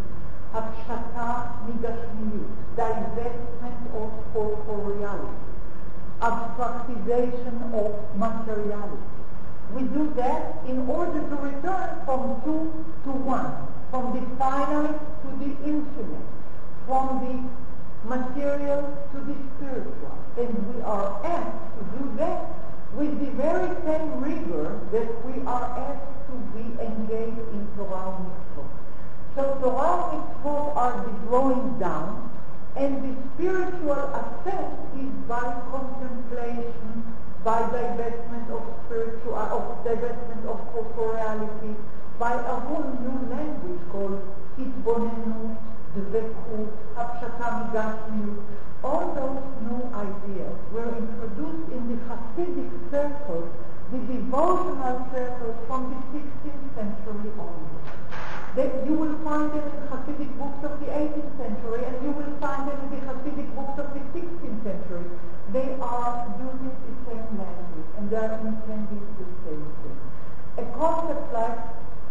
Hapshata Migashmiyut, divestment of corporeality, abstractization of materiality. We do that in order to return from two to one, from the finite to the infinite, from the material to the spiritual. And we are asked to do that with the very same rigor that we are asked to be engaged in Torah and mitzvot. So Torah and mitzvot are the drawing down, and the spiritual ascent is by contemplation, by divestment of spiritual, of divestment of corporeality, by a whole new language called Hitbonenu, Dveku, Hapshata Migashmiyut. All those new ideas were introduced in the Hasidic circles, the devotional circles from the sixteenth century onwards. That you will find them in Hasidic books of the eighteenth century, and you will find them in the Hasidic books of the sixteenth century. They are using the same language, and they are intending the same thing. A concept like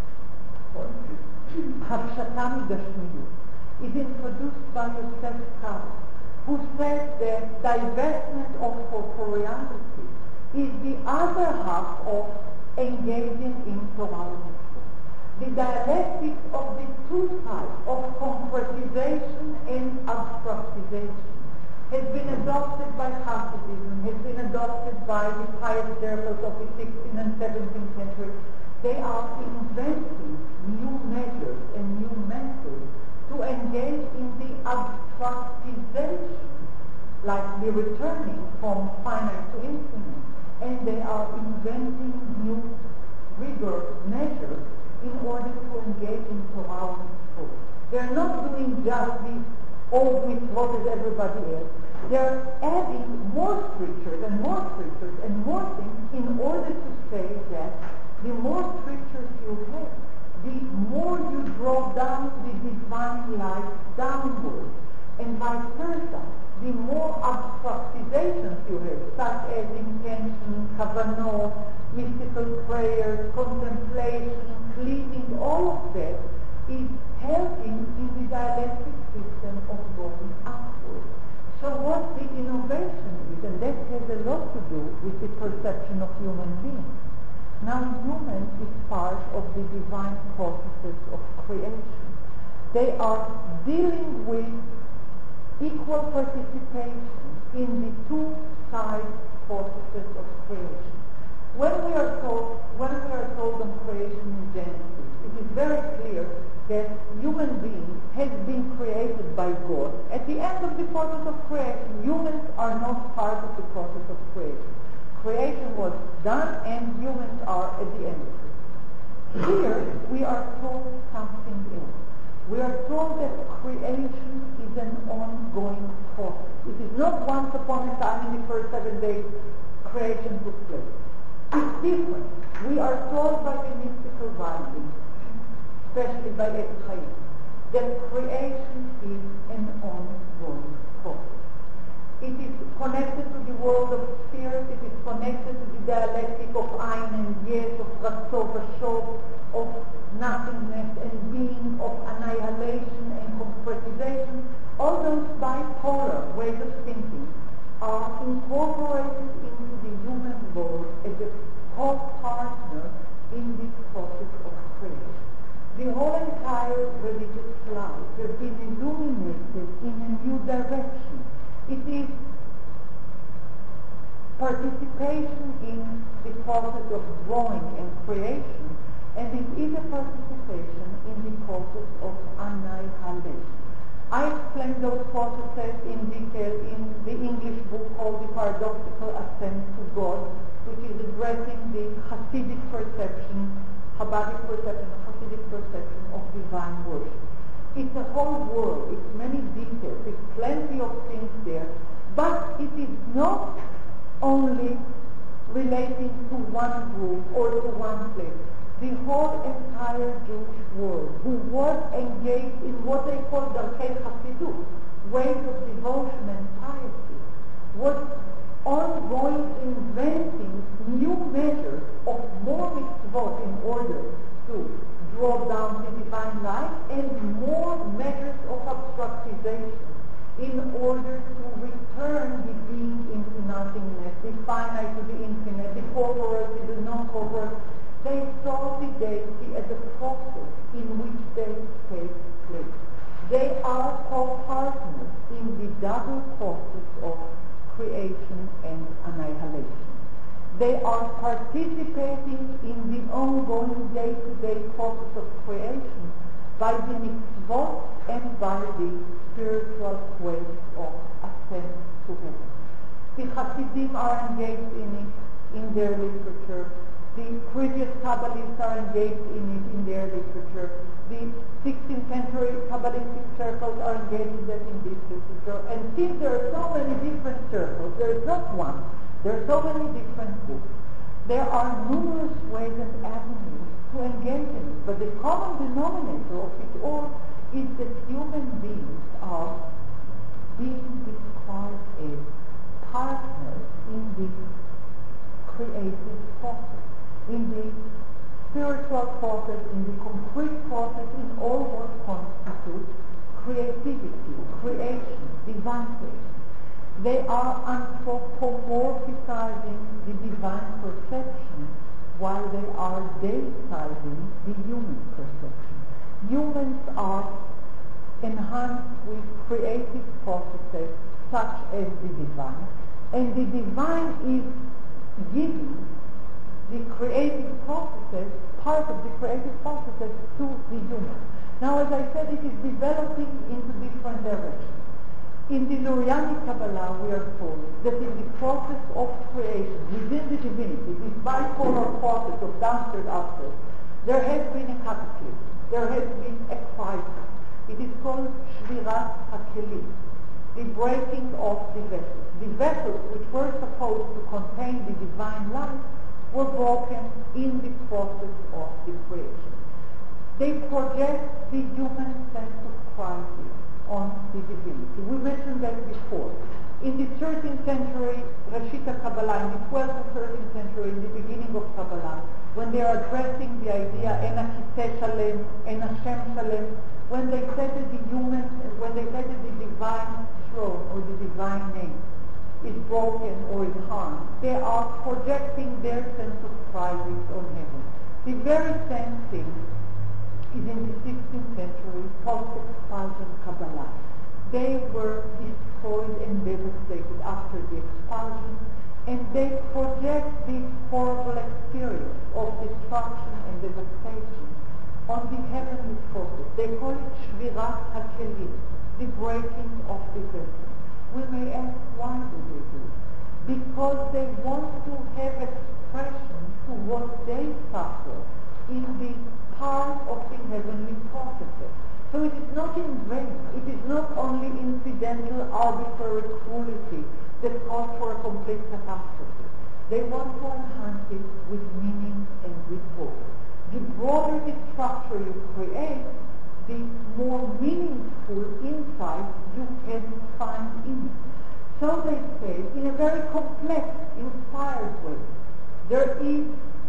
Hapshata Migashmiyut is introduced by Yosef Karo, who says that divestment of corporeality is the other half of engaging in Torah and mitzvot. The dialectics of the two sides of concretization and abstractization has been adopted by Hasidism, has been adopted by the pious circles of the sixteenth and seventeenth century. They are inventing new measures and new methods to engage in the abstractization, like the returning from finite to infinite, and they are inventing new rigorous measures in order to engage in Torah and mitzvot. They're not doing just the old mitzvot as everybody else. They're adding more scriptures and more scriptures and more things in order to say that the more scriptures you have, the more you draw down the divine life downward, and vice versa. The more abstractizations you have, such as intention, kavanot, mystical prayers, contemplation, cleansing, all of that is helping in the dialectic system of going upward. So what the innovation is, and that has a lot to do with the perception of human beings. Now human is part of the divine processes of creation. They are dealing with equal participation in the two side processes of creation. When we are told, when we are told on creation in Genesis, it is very clear that human beings have been created by God. At the end of the process of creation, humans are not part of the process of creation. Creation was done and humans are at the end of it. Here we are told something else. We are told that creation is an ongoing process. It is not once upon a time in the first seven days creation took place. It's different. We are told by the mystical writings, especially by Etz Chaim, that creation is an ongoing process. It is connected to the world of spirit, it is connected to the dialectic of Ein and Yes, of Ratzo v'Shov, of nothingness and being, of annihilation and concretization. All those bipolar ways of thinking are incorporated into the human world as a co-partner in this process of creation. The whole entire religious life has been illuminated in a new direction. It is participation in the process of growing and creation, and it is a participation in the process of annihilation. I explained those processes in detail in the English book called The Paradoxical Ascent to God, which is addressing the Hasidic perception, Chabadic perception, Hasidic perception of divine worship. It's a whole world, it's many details, it's plenty of things there, but it is not only relating to one group or to one place. The whole entire Jewish world, who was engaged in what they call Darkei Hasidut, ways of devotion and piety, was ongoing inventing new measures of more mitzvot in order to draw down the divine light and more measures of abstractization in order to return the being into nothingness, the finite to the infinite, the corporeal to the non-corporeal. They saw the deity as a process in which they take place. They are co-partners in the double process of creation and annihilation. They are participating in the ongoing day-to-day process of creation by the mitzvot and by the spiritual quest of ascent to heaven. The Hasidim are engaged in it in their literature. The previous Kabbalists are engaged in it in their literature. The sixteenth century Kabbalistic circles are engaged in that in this literature. And since there are so many different circles, there is not one. There are so many different books. There are numerous ways and avenues to engage in it. But the common denominator of it all is that human beings are being described as partners in this creative process, in the spiritual process, in the concrete process, in all what constitutes creativity, creation, divine creation. They are anthropomorphizing the divine perception while they are deicizing the human perception. Humans are enhanced with creative processes such as the divine, and the divine is giving the creative processes, part of the creative processes, to the human. Now, as I said, it is developing into different directions. In the Lurianic Kabbalah, we are told that in the process of creation, within the divinity, this bipolar process of downstairs, upstairs, there has been a cataclysm. There has been a crisis. It is called Shvirat HaKelim, the breaking of the vessels. The vessels which were supposed to contain the divine light were broken in the process of the creation. They project the human sense of crisis on the divinity. We mentioned that before. In the thirteenth century, Rashita Kabbalah, in the twelfth and thirteenth century, in the beginning of Kabbalah, when they are addressing the idea, Ena Kiseh Shalem, Ena Shem Shalem, when they said that the human, when they said that the divine throne or the divine name is broken or is harmed, they are projecting their sense of crisis on heaven. The very same thing is in the sixteenth century post-expulsion Kabbalah. They were destroyed and devastated after the expulsion, and they project this horrible experience of destruction and devastation on the heavenly forces. They call it Shvirat HaKelim, the breaking of the vessel. We may ask, why do they do it? Because they want to have expression to what they suffer in the part of the heavenly processes. So it is not in vain. It is not only incidental, arbitrary cruelty that calls for a complete catastrophe. They want to enhance it with meaning and with hope. The broader the structure you create, the more meaningful insight you can find in it. So they say, in a very complex, inspired way, there is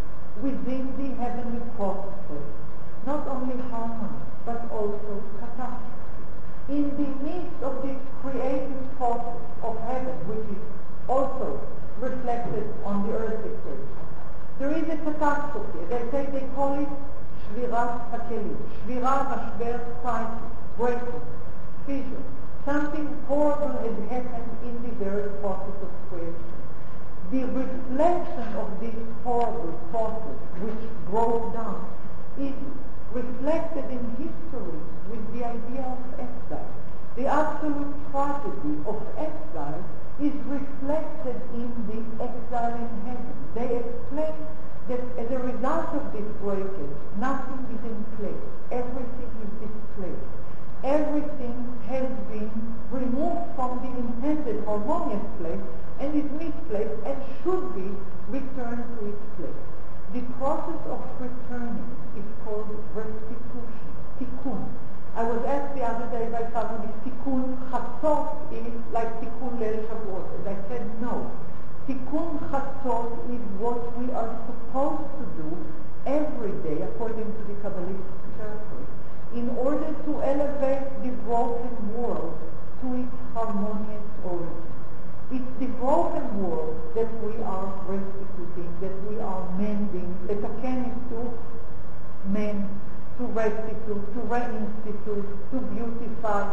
within the heavenly processes not only harmony, but also catastrophe. In the midst of this creative process of heaven, which is also reflected on the earth equation, there is a catastrophe. They say they call it Shvirat HaKelim. Shvira, Mashver, crisis, breaking, fissure. Something horrible has happened in the very process of creation. The reflection of this horrible process, which broke down, is reflected in history with the idea of exile. The absolute tragedy of exile is reflected in the exile in heaven. They explain that as a result of this breakage, nothing is in place. Everything is displaced. Everything has been removed from the intended harmonious place and is misplaced and should be returned to its place. The process of returning is called restitution, tikkun. I was asked the other day by someone if tikkun chatzot is like tikkun leil Shavuot, and I said no. Tikkun chatzot is what we are supposed to do every day according to the Kabbalistic circle in order to elevate the broken world to its harmonious origin. It's the broken world that we are restituting, that we are mending. Letaken is to mend, to restitute, to reinstitute, to beautify,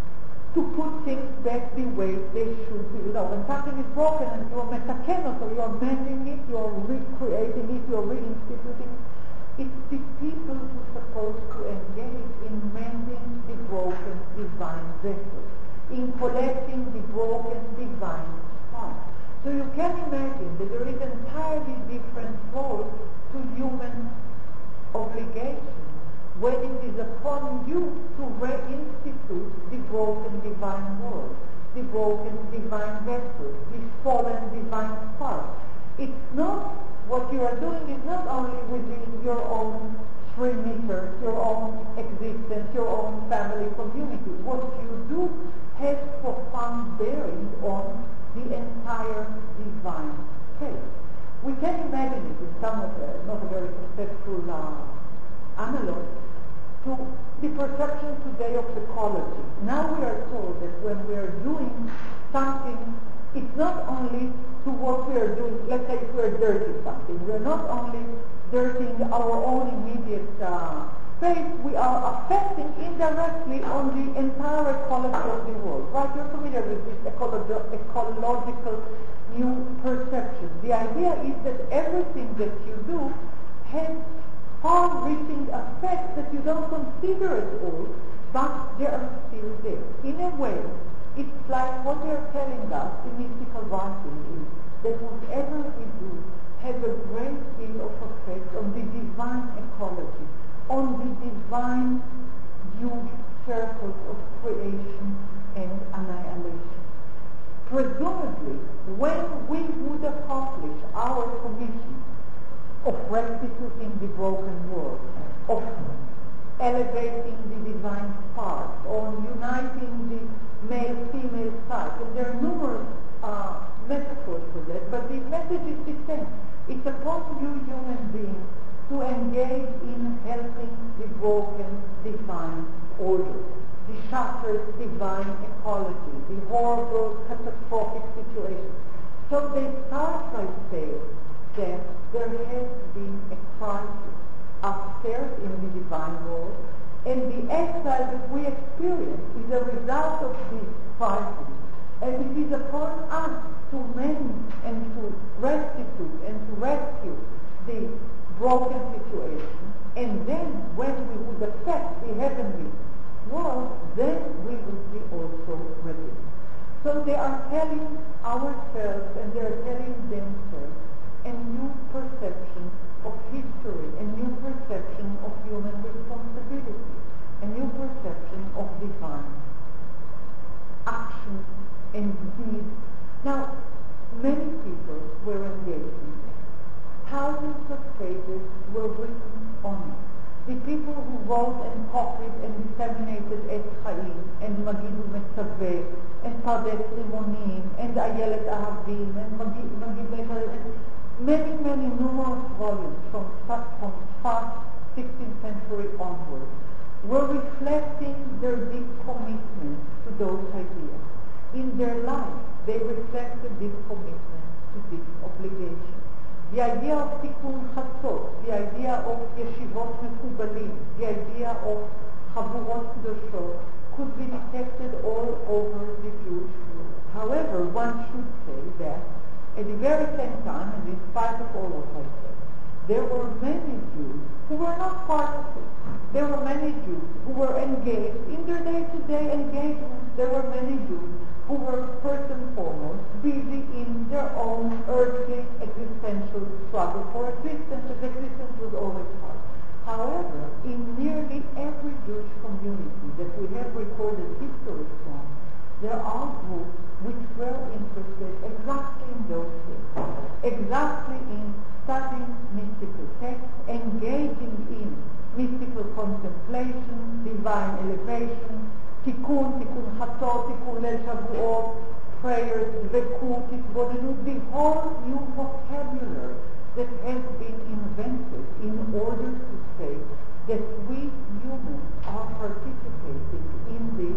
to put things back the way they should be. You know, when something is broken and you are metaken, so you are mending it, you are recreating it, you are reinstituting it. It's the people who are supposed to engage in mending the broken divine vessel, in collecting the broken divine spark. So you can imagine that there is an entirely different role to human obligation when it is upon you to reinstitute the broken divine world, the broken divine vessel, the fallen divine spark. It's not, what you are doing is not only within your own three meters, your own existence, your own family community. What you do has profound bearing on the entire divine case. We can imagine it in some of the, not a very successful uh, analog, to the perception today of ecology. Now we are told that when we are doing something, it's not only to what we are doing, let's say if we are dirty something, we are not only dirtying our own immediate uh, space, we are affecting indirectly on the entire ecology of the world. Right? You're familiar with this ecolo- ecological new perception. The idea is that everything that you do has far-reaching effects that you don't consider at all, but they are still there. In a way, it's like what they are telling us, the mystical writing is that whatever we do has a great deal of effect on the divine ecology, on the divine huge circles of creation and annihilation. Presumably, when we would accomplish our commission of restituting the broken world, of elevating the divine spark, on uniting the male-female side, and there are numerous uh, metaphors for that, but the message is the same. It's upon you human beings to engage in helping the broken divine order, the shattered divine ecology, the horrible catastrophic situation. So they start by saying that there has been a crisis upstairs in the divine world, And the exile that we experience is a result of this crisis. And it is upon us to mend and to restitute and to rescue the broken situation. And then when we would accept the heavenly world, then we will be also ready. So they are telling ourselves and they are telling themselves a new perception of history, a new perception of human responsibility, a new perception of divine action and deeds. Now, many people were engaged in it. Thousands of pages were written on it. The people who wrote and copied and disseminated Et Chaim and Magid Metzaveh and Pardes Rimonim and Ayelet Ahavim and Magid Metzaveh and many, many numerous volumes from from past sixteenth century onwards were reflecting their deep commitment to those ideas. In their life, they reflected this commitment to this obligation. The idea of Tikkun Chatzot, the idea of Yeshivot Mekubalim, the idea of Chavurot Kedoshot could be detected all over the Jewish world. However, one should say that at the very same time, and in spite of all what I said, there were many Jews who were not part of it. There were many Jews who were engaged in their day-to-day engagement. There were many Jews who were first and foremost busy in their own earthly existential struggle for existence, as existence was always hard. However, in nearly every Jewish community that we have recorded history from, there are groups which were interested exactly in those things, exactly in studying mystical texts, engaging in mystical contemplation, divine elevation, tikkun, tikkun chatzot, tikkun leil shavuot, prayers, dvekut, hitbodedut, the whole new vocabulary that has been invented in order to say that we humans are participating in the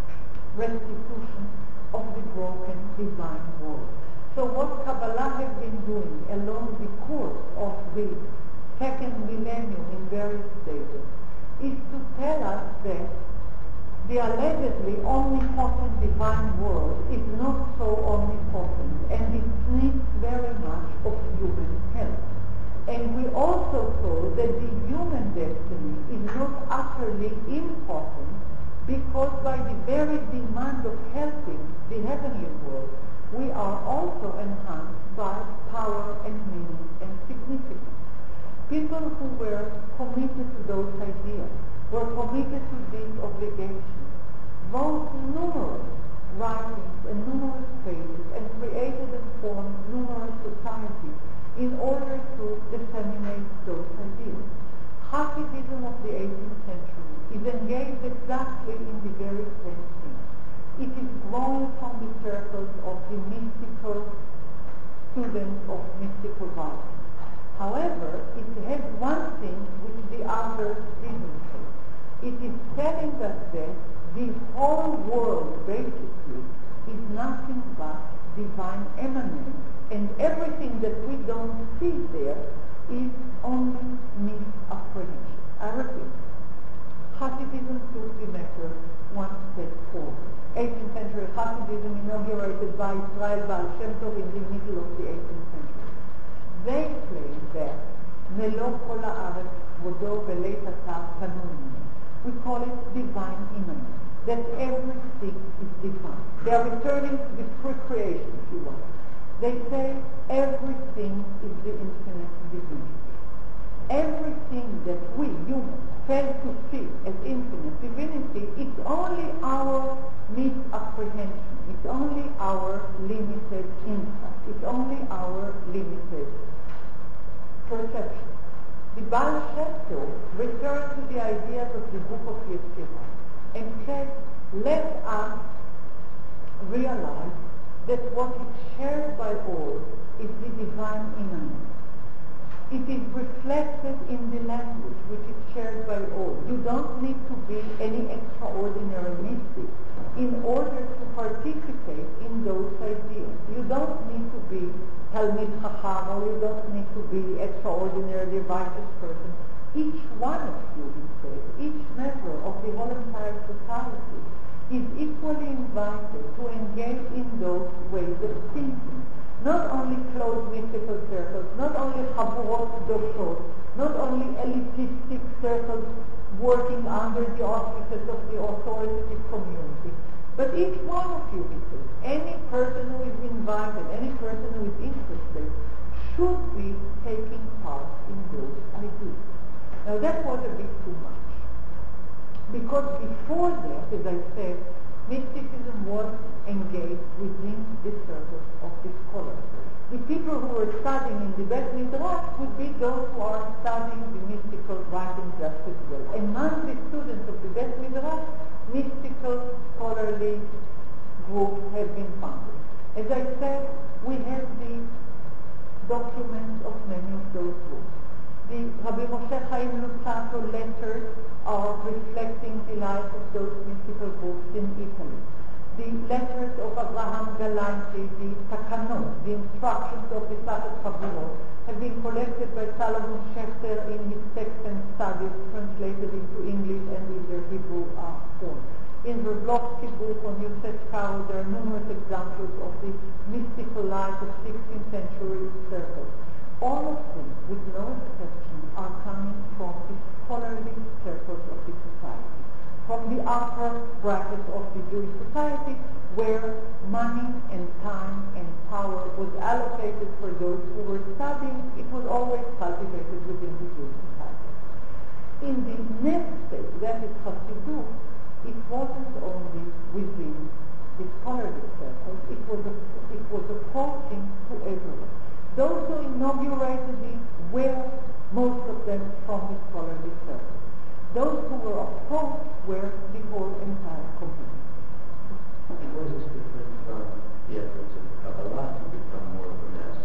restitution of the broken divine world. So what Kabbalah has been doing along the course of the second millennium in various stages is to tell us that the allegedly omnipotent divine world is not so omnipotent, and it needs very much of human help. And we also saw that the human destiny is not utterly impotent, because by the very demand of helping the heavenly world, we are also enhanced by power and meaning and significance. People who were committed to those ideas, were committed to these obligations, wrote numerous writings and numerous pages and created and formed numerous societies in order to disseminate those ideas. Hasidism of the eighteenth century is engaged exactly in the very same thing. It is growing from the circles of the mystical students of mystical writing. However, it has one thing which the others didn't say. It is telling us that the whole world basically is nothing but divine emanence, and everything that we don't see there is only misapprehension. I repeat, Hasidism took the matter one step forward. eighteenth century Hasidism inaugurated by Israel Baal Shem Tov in the middle of the eighteenth century. They claim that Melo Kol Haaretz Kvodo V'Leit Atar Kanuni. We call it divine immanence, that everything is divine. They are returning to the pre-creation, if you want. They say everything is the infinite divinity. Everything that we humans fail to see as infinite divinity, it's only our misapprehension. It's only our limited insight. It's only our limited perception. The Baal Shem Tov returned to the ideas of the book of Yetzirah and said, let us realize that what is shared by all is the divine immanence. It is reflected in the language which is shared by all. You don't need to be any extraordinary mystic in order to participate in those ideas. You don't need to be Talmid Chacham, or you don't need to be extraordinarily righteous person. Each one of you, he says, each member relative is equally invited to engage in those ways of thinking. Not only closed mystical circles, not only chaburot doshot, not only elitistic circles working under the auspices of the authoritative community, but each one of you, he says, any person who is invited, any person who is interested, should be taking part in those ideas. Now that was a bit too much. Because before that, as I said, mysticism was engaged within the circles of the scholars. The people who were studying in the Bet Midrash would be those who are studying the mystical writing just as well. Among the students of the Bet Midrash, mystical scholarly groups have been founded. As I said, we have the documents of many of those groups. The Rabbi Moshe Chaim Luzzatto letters are reflecting the life of those mystical groups in Italy. The letters of Abraham Galanti, the Takanot, the instructions of the Sachet Chaburot, have been collected by Salomon Schechter in his Text and Studies, translated into English and either Hebrew uh, form. In Vrublevsky's book on Yosef Karo, there are numerous examples of the mystical life of sixteenth century circles. All of them, with no exception, are coming from the scholarly circles of the society, from the upper bracket of the Jewish society, where money and time and power was allocated for those who were studying. It was always cultivated within the Jewish society. In the next stage, that is Hasidut, it wasn't only within the scholarly circles, it was, a, it was approaching to everyone. Those who inaugurated it were, most of them, from the scholarly circles. Those who were opposed were the whole entire community. And was this different from the efforts of Kabbalah to become more of a mass?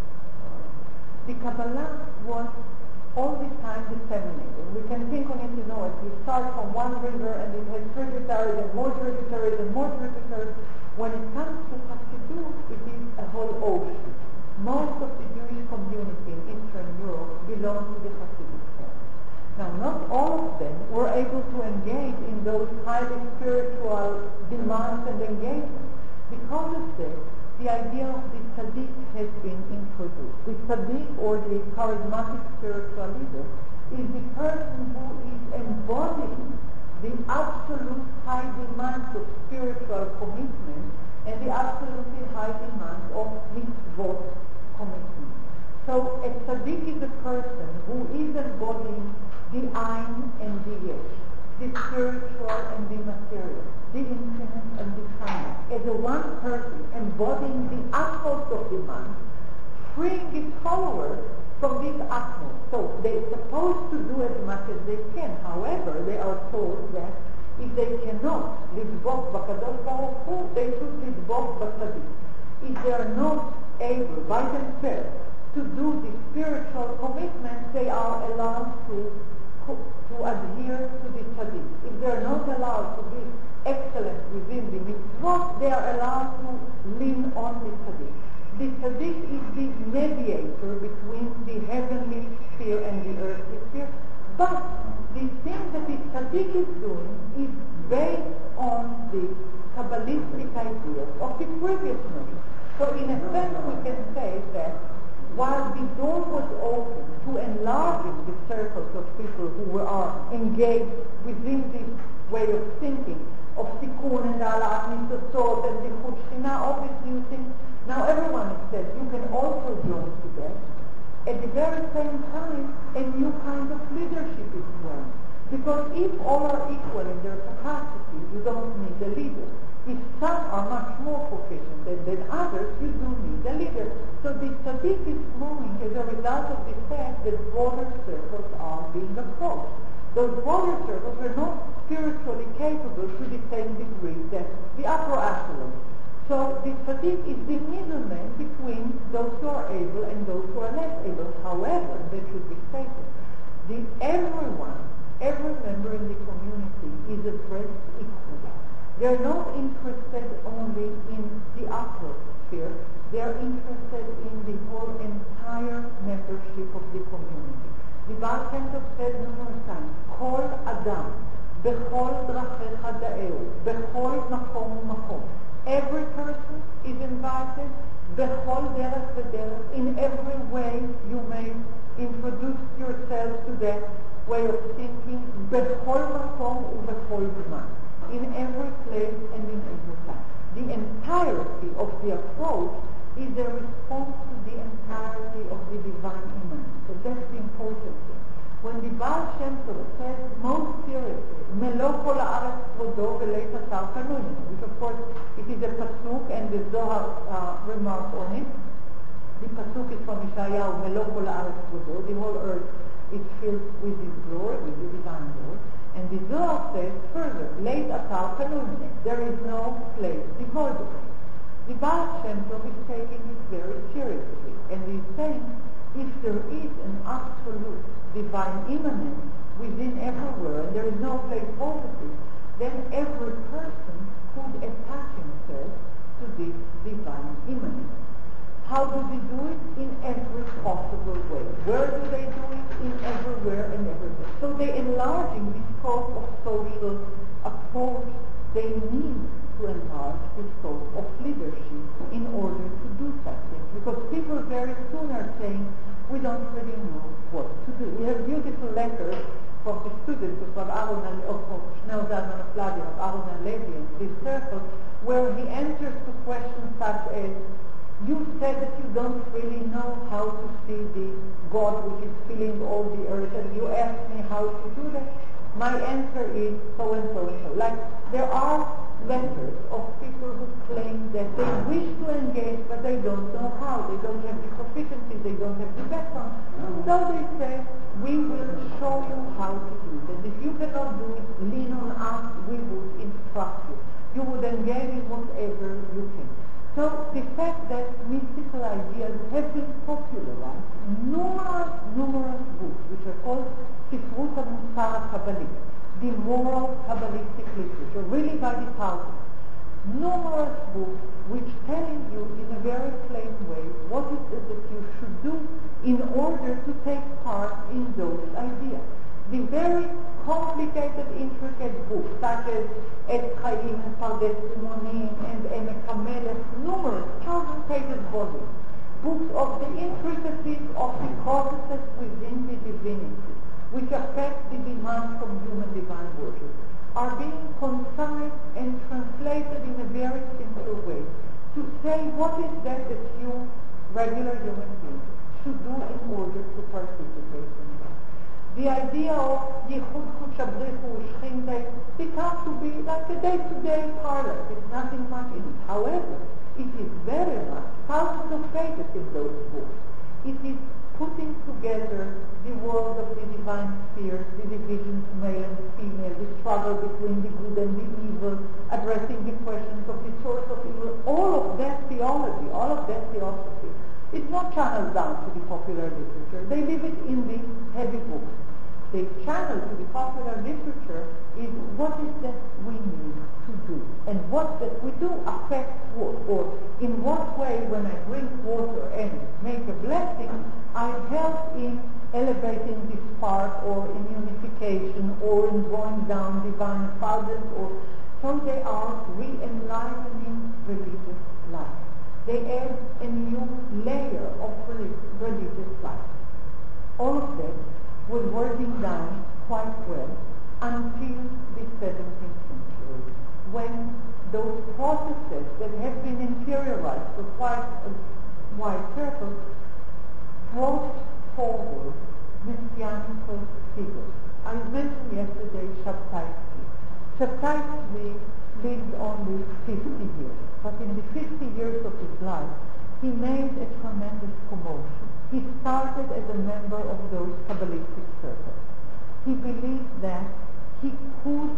Um, the Kabbalah was all the time disseminated. We can think on it, you know, as we start from one river and it has tributaries and more tributaries and more tributaries. When it comes to Hasidut, it is a whole ocean. Most of the Jewish community in Eastern Europe belong to the Hasidic sect. Now, not all of them were able to engage in those highly spiritual demands and engagements. Because of that, the idea of the tzaddik has been introduced. The tzaddik, or the charismatic spiritual leader, is the person who is embodying the absolute high demands of spiritual commitment and the absolutely high demands of mitzvot commitment. So a tzaddik is a person who is embodying the Ein and the Yesh, the spiritual and the material, the infinite and the finite, as a one person embodying the utmost of demand, freeing his followers from this utmost. So they're supposed to do as much as they can. However, they are told that if they cannot litzvot b'kadosh baruch hu, they should litzvot b'tzaddik. If they are not able by themselves to do the spiritual commitment, they are allowed to to adhere to the tzaddik. If they are not allowed to be excellent within the mitzvot, they are allowed to lean on the tzaddik. The tzaddik is the mediator between the heavenly sphere and the earthly sphere, but the thing that the tzaddik is doing is based on the Kabbalistic ideas of the previous notion. So in a sense we can say that while the door was open to enlarging the circles of people who are engaged within this way of thinking, of tikkun and alat mitzvot and the chutshina, obviously you think, now everyone has said you can also join to that. At the very same time, a new kind of leadership is born. Because if all are equal in their capacity, you don't need a leader. If some are much more proficient than, than others, you do need a leader. So the tzaddik is growing as a result of the fact that broader circles are being approached. Those broader circles are not spiritually capable to the same degree that the upper echelon. So the tzaddik is the middleman between those who are able and those who are less able. However, that should be stated, the everyone, every member in the community is addressed equally. They are not interested only in the upper sphere, they are interested in the whole entire membership of the community. The Baal Shem Tov said numerous times, Kol Adam, בכל דרכיך דאהו, בכל מקום ומקום. Every person is invited, בכל דרך ודרך. In every way you may introduce yourself to that way of thinking, בכל מקום ובכל זמן. In every place and in every time. The entirety of the approach is a response to the entirety of the divine immanence. So that's the important thing. When the Baal Shem Tov says most seriously, Melo kol haaretz kvodo v'leit atar kanuni, which of course it is a pasuk and the Zohar uh, remark on it. The pasuk is from Yeshayahu, Melo kol haaretz kvodo, the whole earth is filled with His glory, with the divine glory. And the Zohar says further, leit atar kanuni, there is no place devoid of it. The Baal Shem Tov is taking it very seriously, and he's saying if there is an absolute divine immanence within everywhere, and there is no place opposite, then every person could attach himself to this divine immanence. How do they do it? In every possible way. Where do they do it? In everywhere and everywhere. So they're enlarging the scope of social approach. They need to enlarge the scope of leadership in order to do something. Because people very soon are saying, we don't really know what to do. We have beautiful letters from the students of Aaron of Shneur Zalman of Vladimir, of Aaron HaLevi, and this circle, where he answers to questions such as, you said that you don't really know how to see the God which is filling all the earth, and you asked me how to do that. My answer is so and so and so. Like, there are letters of people who claim that they wish to engage, but they don't know how. They don't have the proficiency, they don't have the background. So they say, we will show you how to do it. And if you cannot do it, lean on us, we would instruct you. You would engage in whatever you can. So the fact that mystical ideas have been popularized, numerous, numerous books, which are called Sifrut HaMusar HaKabbalit, the moral Kabbalistic literature, really by the thousands. Numerous books which telling you in a very plain way what it is that you should do in order to take part in those ideas. The very complicated, intricate books, such as Et Chaim and Pardes Simonim and Emek HaMelech, numerous, thousand-pages volumes, books of the intricacies of the processes within the divinity, which affect the demand from human divine worship, are being concise and translated in a very simple way to say what is that that you, regular human beings, should do in order to participate in that. The idea of Yichud Kushabrichu Shchinte becomes to be like a day-to-day parlor. There's nothing much in it. However, it is very much, thousands of pages in those books. It is putting together the world of the divine spheres, the divisions, male and female, the struggle between the good and the evil, addressing the questions of the source of evil, all of that theology, all of that theosophy. It's not channeled down to the popular literature. They leave it in the heavy books. The channel to the popular literature is what is that we need to do, and what that we do affects what, or in what way when I drink water and make a blessing, I help in elevating the spark or in unification or in drawing down divine effulgence, or so they are re-enlivening religious life. They add a new layer of religious life. All of that was working down quite well until the seventeenth century, when those processes that have been interiorized for quite a wide circle brought forward messianical figures. I mentioned yesterday Shabtai Tzvi. Shabtai Tzvi lived only fifty years, but in the fifty years of his life, he made a tremendous commotion. He started as a member of those Kabbalistic circles. He believed that he could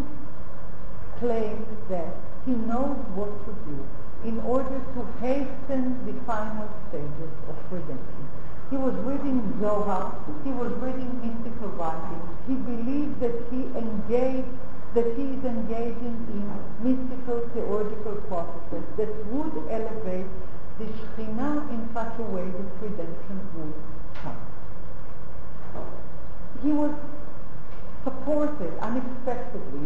claim that he knows what to do in order to hasten the final stages of redemption. He was reading Zohar, he was reading mystical writings. He believed that he engaged, that he is engaging in mystical theological processes that would elevate the Shekhinah in such a way that redemption would come. He was supported unexpectedly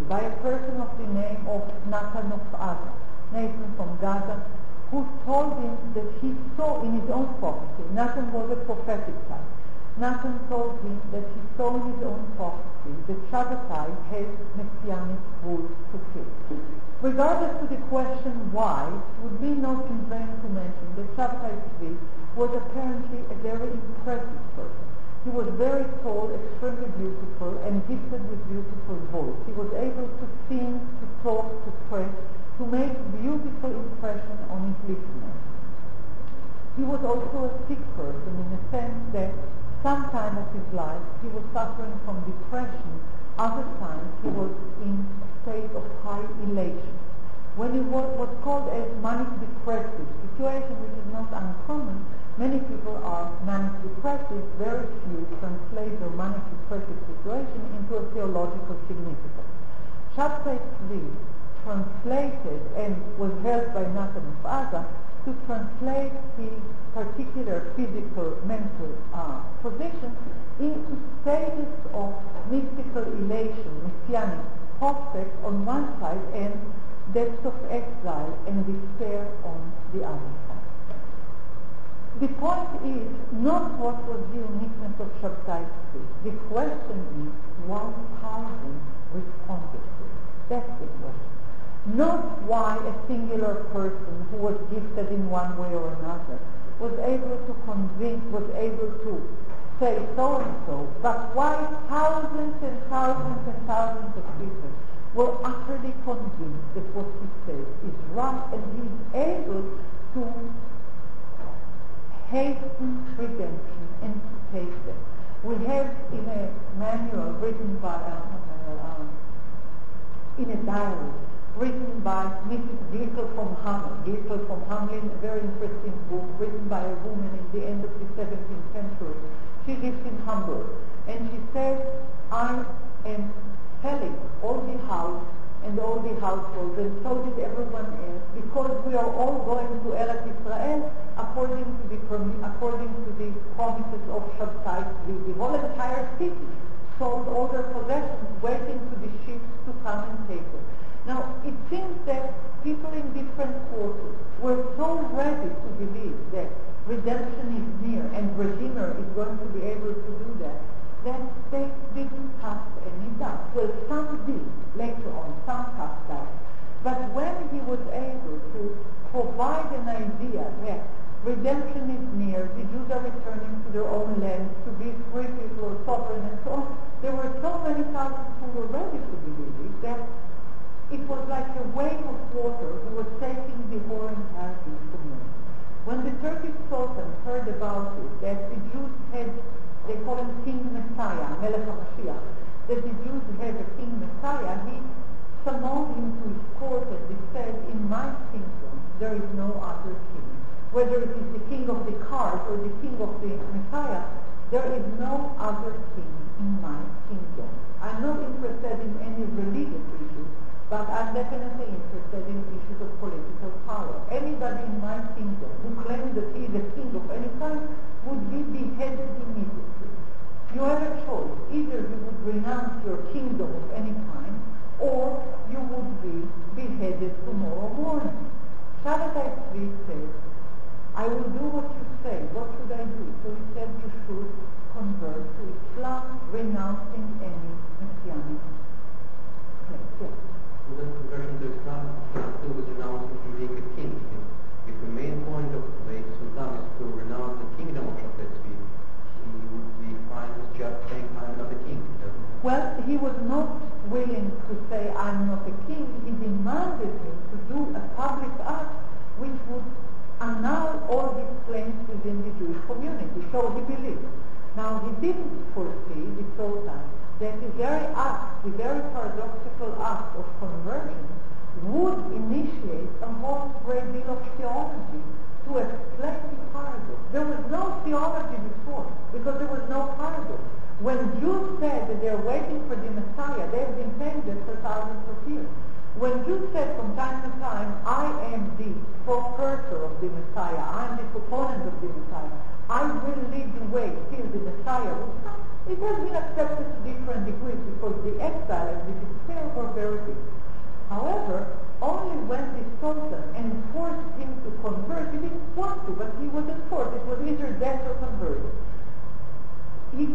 by a person of the name of Nathan of Gaza, Nathan from Gaza, who told him that he saw in his own prophecy. Nathan was a prophetic type. Nathan told him that he saw in his own prophecy that Shabbatai has messianic rules to fill. Regardless to the question why, it would be not in vain to mention that Shabbatai Tzvi was apparently a very impressive person. He was very tall, extremely beautiful, and gifted with beautiful voice. He was able to sing, to talk, to pray, to make beautiful impression on his listeners. He was also a sick person in the sense that some time of his life he was suffering from depression, other times he was in a state of high elation. When he was what's called a manic depressive situation, which is not uncommon, many people are manic depressive, very few translate their manic depressive situation into a theological significance. Shabtai Tzvi translated and was helped by Nathan of Gaza to translate his particular physical, mental uh, position into stages of mystical elation, messianic prospect on one side and depths of exile and despair on the other side. The point is not what was the uniqueness of Shabtai Tzvi. The question is why thousands responded to it. That's the question. Not why a singular person who was gifted in one way or another was able to convince, was able to say so and so, but why thousands and thousands and thousands of people were utterly convinced that what he says is right, and he is able to hasten redemption and to take them. We have in a manual written by, uh, uh, in a diary, written by Missus Glickel from Hamelin. Glickel from Hamelin, a very interesting book written by a woman in the end of the seventeenth century. She lives in Hamburg, and she says, I am selling all the house and all the households, and so did everyone else, because we are all going to Eretz Israel according to the according to the promises of Shabtai Tzvi. The whole entire city sold all their possessions, waiting for the ships to come and take them. Now, it seems that people in different quarters were so ready to believe that redemption is near and Redeemer is going to be able to do that, that they didn't cast any doubt. Well, some did later on, some cast doubt. But when he was able to provide an idea that redemption is near, the Jews are returning to their own land, to be free people, sovereign, and so on, there were so many thousands who were ready to believe it that it was like a wave of water who was taking the whole entire Jewish community. When the Turkish Sultan heard about it, that the Jews had, they call him King Messiah, Melech HaMashiach, that the Jews have a King Messiah, he summoned him to his court and he said, in my kingdom there is no other king. Whether it is the king of the cars or the king of the Messiah, there is no other king in my kingdom. I'm not interested in any religious issues, but I'm definitely interested in issues of political power. Anybody in my kingdom who claims that he is a king of any kind would be beheaded immediately. You have a choice. Either you would renounce your kingdom of any kind, or you would be beheaded tomorrow morning. Shabbatai Tzvi says, I will do what you say. What should I do? So he said you should convert to Islam, renouncing any messianic place. Yes. Well, the conversion to Islam has to do with renouncing from being a king. If the main point of the Sultan is to renounce the kingdom of Shabtai Tzvi, he would be fine with just saying, I'm not a king. Well, he was not willing to say, I'm not a king. He demanded him to do a public act which would annul all his claims within the Jewish community. So he believed. Now, he didn't foresee, the Sultan, that the very act, the very paradoxical act of conversion would initiate a whole great deal of theology to explain the paradox. There was no theology before, because there was no paradox. When Jews said that they are waiting for the Messiah, they have been saying this for thousands of years. When Jews said from time to time, I am the precursor of the Messiah, I am the proponent of the Messiah, I will lead the way till the Messiah will come, it has been accepted to different degrees because the exile and the despair were very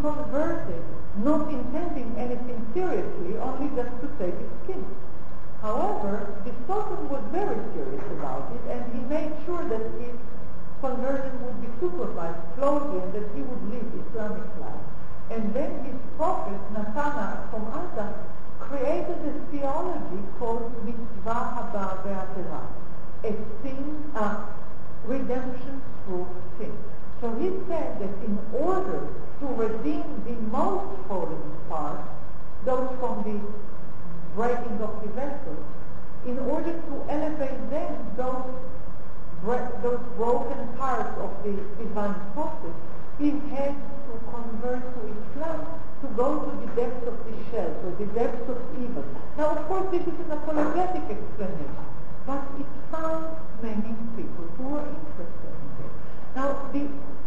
converted, not intending anything seriously, only just to save his skin. However, the Sultan was very serious about it, and he made sure that his conversion would be supervised closely and that he would live Islamic life. And then his prophet, Nathana from Asa, created a theology called Mitzvah Haba Be'atera, a sin, uh, redemption through sin. So he said that in order to redeem the most fallen parts, those from the breaking of the vessel, in order to elevate them, those, bre- those broken parts of the divine prophet, he had to convert to Islam, to go to the depths of the shell, to the depths of evil. Now, of course, this is an apologetic explanation, but it found many people who were interested in it. Now, the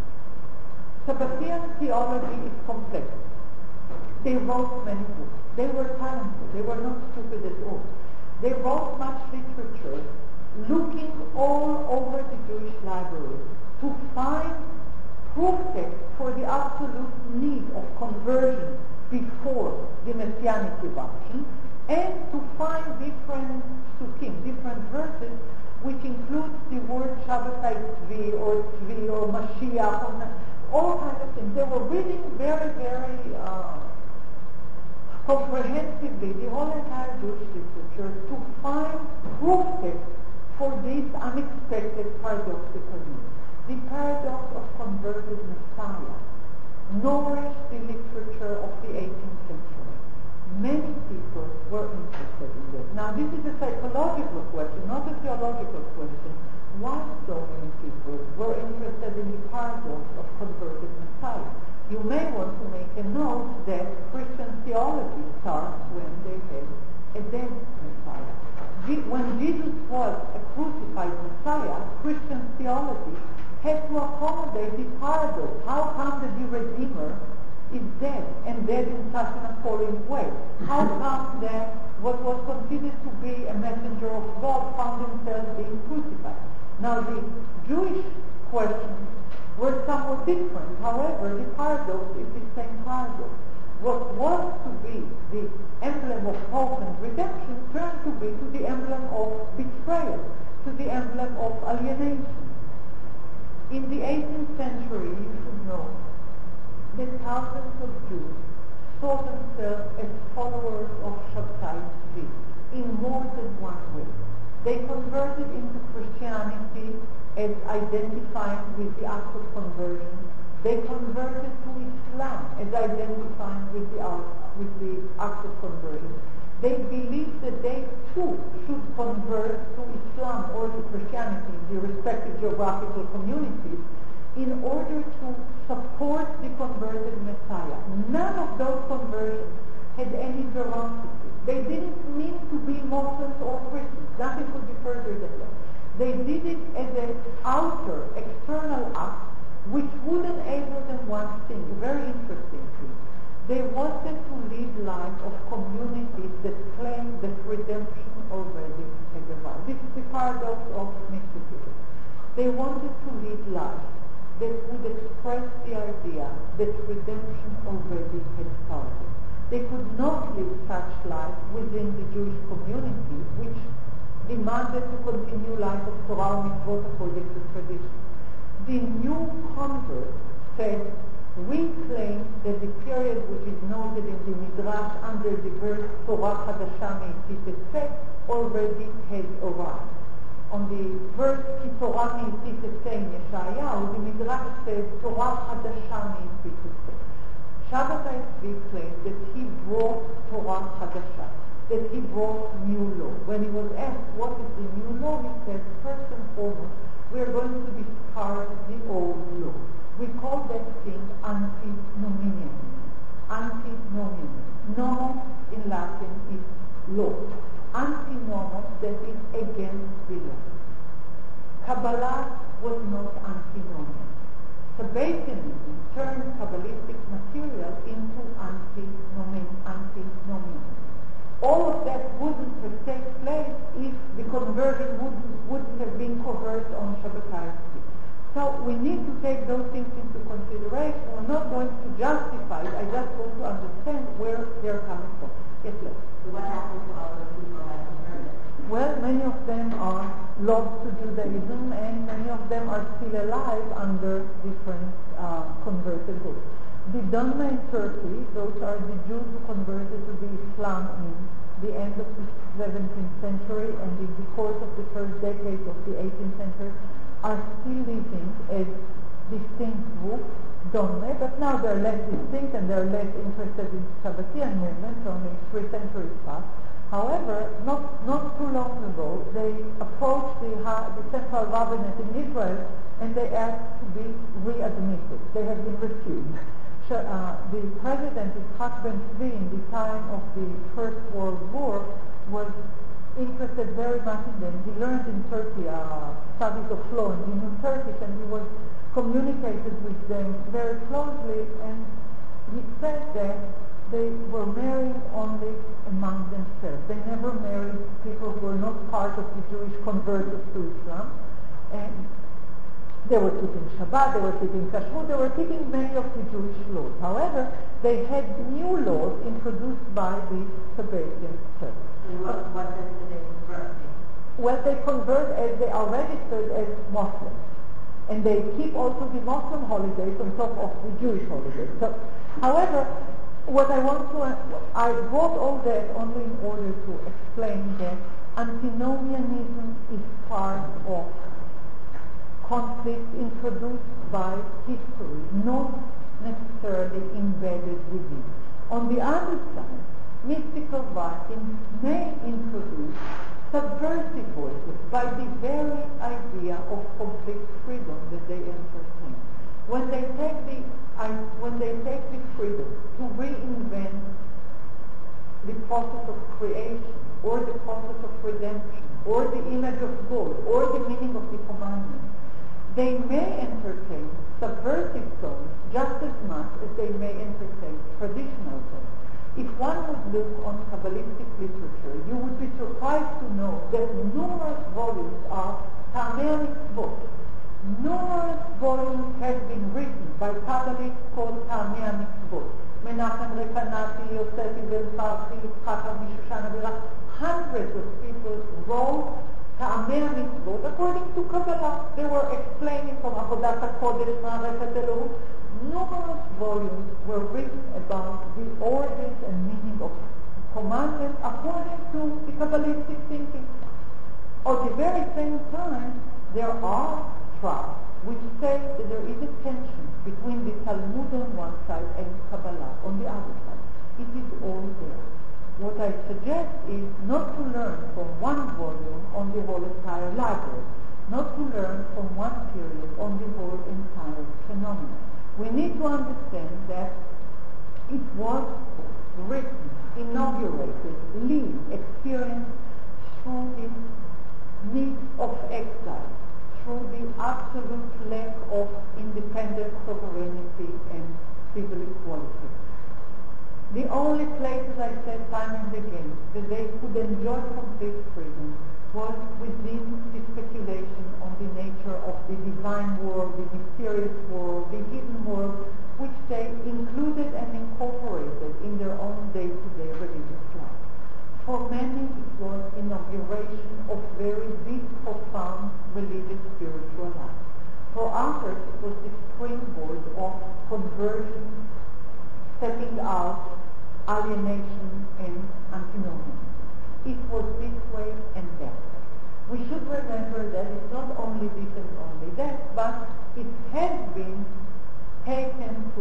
Sabbatean theology is complex. They wrote many books. They were talented. They were not stupid at all. They wrote much literature, looking all over the Jewish library to find proof text for the absolute need of conversion before the Messianic eruption, and to find different psukim, different verses, which includes the word Shabbatai Tzvi or Tzvi or Mashiach, or all kinds of things. They were reading very, very uh, comprehensively the whole entire Jewish literature to find proof text for this unexpected paradoxical need. The paradox of converted Messiah nourished the literature of the eighteenth century. Many people were interested in this. Now, this is a psychological question, not a theological question. Why so many people were interested in the paradox of converted Messiah? You may want to make a note that Christian theology starts when they had a dead Messiah. When Jesus was a crucified Messiah, Christian theology had to accommodate the paradox. How come that the Redeemer is dead, and dead in such an appalling way? How come that what was considered to be a messenger of God found himself being crucified? Now, the Jewish questions were somewhat different. However, the paradox is the same paradox. What was to be the emblem of hope and redemption turned to be to the emblem of betrayal, to the emblem of alienation. In the eighteenth century, you should know that thousands of Jews saw themselves as followers of Shabtai Tzvi in more than one way. They converted into Christianity as identifying with the act of conversion. They converted to Islam as identifying with the, with the act of conversion. They believed that they too should convert to Islam or to Christianity in the respective geographical communities in order to support the converted Messiah. None of those conversions had any veracity. They didn't mean to be Muslims or Christians. Nothing could be further than that. They did it as an outer, external act which would enable them one thing, a very interesting thing. They wanted to lead life of communities that claim that redemption already has arrived. This is the paradox of mysticism. They wanted to lead life that would express the idea that redemption already had started. They could not live such life within the Jewish community, which demanded to continue life of Torah and mitzvot according to tradition. The new convert said, we claim that the period which is noted in the Midrash under the verse Torah Hadasha Me'itit Eseh already has arrived. On the verse Ki Torah Me'itit Eseh in Yeshayahu, the Midrash says Torah Hadasha Me'itit Eseh. Shabbatai Tzvi claimed that he brought Torah Hadasha, that he brought new law. When he was asked what is the new law, he said, first and foremost, we are going to discard the old law. We call that thing antinomianism. Antinomianism. Nomos in Latin is law. Antinomos, that is against the law. Kabbalah was not antinomian. Sabbatianism turned Kabbalistic material into antinomianism. All of that wouldn't have taken place if the conversion wouldn't, wouldn't have been covered on Shabbatai Tzvi. So we need to take those things into consideration. We're not going to justify it. I just want to understand where they're coming from. Yes, Les. So what happened to all those people that converted? Well, many of them are lost to Judaism, and many of them are still alive under different uh, converted groups. The Donma in Turkey, those are the Jews who converted to the Islam in the end of the seventeenth century and in the course of the first decade of the eighteenth century, are still living as distinct groups, Donma, but now they're less distinct and they're less interested in Shabbatian movements, only three centuries past. However, not, not too long ago, they approached the, the central rabbinate in Israel and they asked to be readmitted. They have been refused. Uh, the president, Yitzhak Ben Zvi, in the time of the First World War, was interested very much in them. He learned in Turkey uh, studies of law and he knew Turkish, and he was communicated with them very closely, and he said that they were married only among themselves. They never married people who were not part of the Jewish converted to Islam. And they were keeping Shabbat, they were keeping Kashrut, they were keeping many of the Jewish laws. However, they had new laws introduced by the Sabbatian Church. And what, what does the convert mean? Well, they convert as they are registered as Muslims. And they keep also the Muslim holidays on top of the Jewish holidays. So, however, what I want to, I brought all that only in order to explain that antinomianism is part of conflict introduced by history, not necessarily embedded within. On the other side, mystical writings may introduce subversive voices by the very idea of complete freedom that they entertain. When they take the I, when they take the freedom to reinvent the process of creation, or the process of redemption, or the image of God, or the meaning of the commandment, they may entertain subversive tones just as much as they may entertain traditional tones. If one would look on Kabbalistic literature, you would be surprised to know that numerous volumes are Tamei Mitzvot. Numerous volumes have been written by Kabbalists called Tamei Mitzvot. Menachem Rekanati, Yosef Ibn Farsi, Yitzchak Mishushana Bera. Hundreds of people wrote Tamei Mitzvot according to Kabbalah. They were explaining from Avodat HaKodesh, Ma'arefet Elohim. Numerous volumes were written about the origins and meaning of commandments according to the Kabbalistic thinking. At the very same time, there are tribes which say that there is a tension between the Talmud on one side and Kabbalah on the other side. It is all there. What I suggest is not to learn from one volume on the whole entire library, not to learn from one period on the whole entire phenomenon. We need to understand that it was written, inaugurated, lived, experienced through the midst of exile, through the absolute lack of independent sovereignty and civil equality. The only places, I said time and again, that they could enjoy complete freedom was within the speculation on the nature of the divine world, the mysterious world, the hidden world, which they included and incorporated in their own day-to-day religious life. For many, it was inauguration of very deep, profound religious spiritual life. For others, it was the springboard of conversion, stepping out, alienation, and antinomianism. It was this way and that way. We should remember that it's not only this and only that, but it has been taken to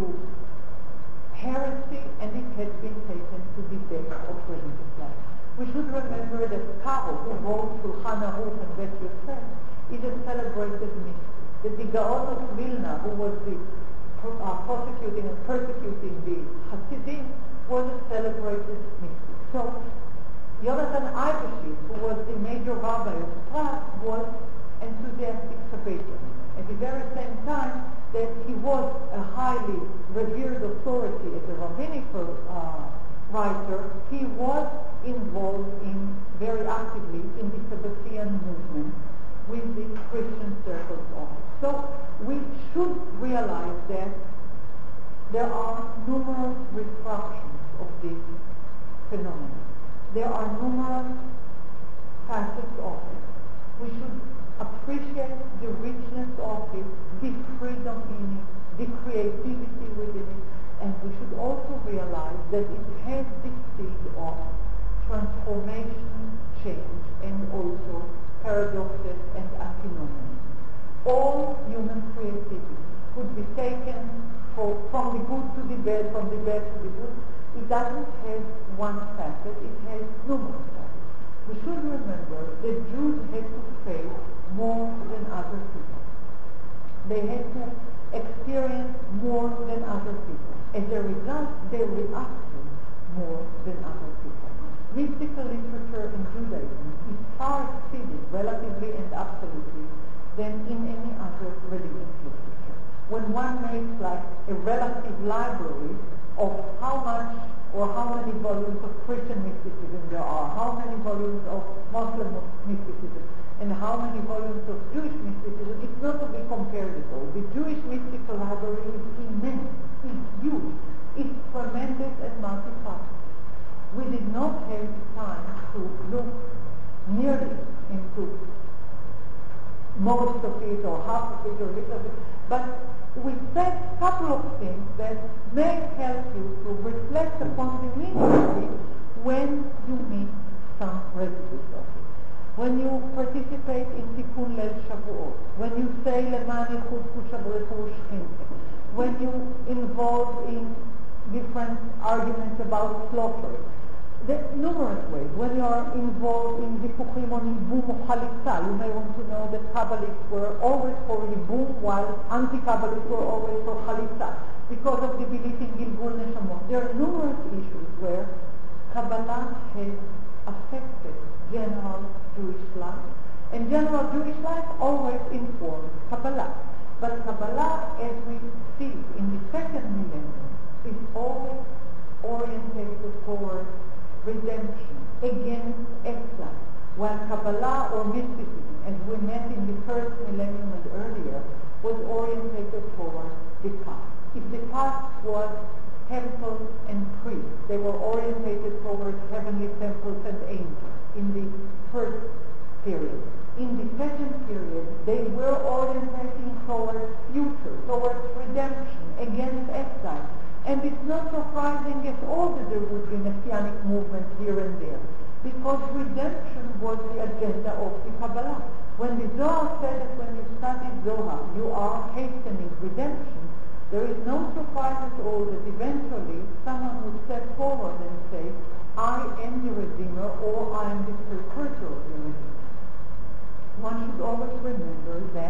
heresy and it has been taken to the depth of religious life. We should remember that Karo, who wrote Shulchan Aruch and Bet Yosef, is a celebrated mystic. That the Gaon of Vilna, who was the uh, prosecuting and persecuting the Hasidim, was a celebrated mystic. So Yonatan Eibeshitz, who was the major rabbi of Prague, was enthusiastic Sabbatian. At the very same time that he was a highly revered authority as a rabbinical uh, writer, he was involved in very actively in the Sabbatian movement with the Christian circles on. So we realize that there are numerous refractions of this phenomenon. There are numerous facets of it. We should appreciate the richness of it, the freedom in it, the creativity within it, and we should also realize that it has the seed of transformation, change, and also paradoxes and antinomians. All human creativity could be taken for, from the good to the bad, from the bad to the good. It doesn't have one facet, it has numerous facets. We should remember that Jews had to face more than other people. They had to experience more than other people. As a result, they reacted more than other people. Mystical literature in Judaism is far exceeded, relatively and absolutely, than in any other religious literature. When one makes like a relative library of how much or how many volumes of Christian mysticism there are, how many volumes of Muslim mysticism, and how many volumes of Jewish mysticism, it's not to be compared at all. The Jewish mystical library is immense, it's huge, it's tremendous and multifaceted. We did not have time to look nearly into most of it or half of it or little of it, but we said a couple of things that may help you to reflect upon the meaning of it when you meet some residues of it. When you participate in Tikkun Leil Shavuot, when you say Leman Yichud Kushabrechu Shchinke, when you involve in different arguments about slaughter, there are numerous ways. When you are involved in Vipuchim on Yibum or Chalitza, you may want to know that Kabbalists were always for Yibum, while anti-Kabbalists were always for Chalitza, because of the belief in Gilgul Neshamot. There are numerous issues where Kabbalah has affected general Jewish life, and general Jewish life always informs Kabbalah. But Kabbalah, as we see in the second millennium, is always orientated towards redemption, against exile, while Kabbalah or mysticism, as we met in the first millennium and earlier, was orientated towards the past. If the past was temples and priests, they were orientated towards heavenly temples and angels in the first period. In the second period, they were orientating towards future, towards redemption, against exile. And it's not surprising at all that there would be messianic movements here and there, because redemption was the agenda of the Kabbalah. When the Zohar said that when you study Zohar, you are hastening redemption, there is no surprise at all that eventually someone would step forward and say, I am the Redeemer, or I am the precursor of the Redeemer. One should always remember that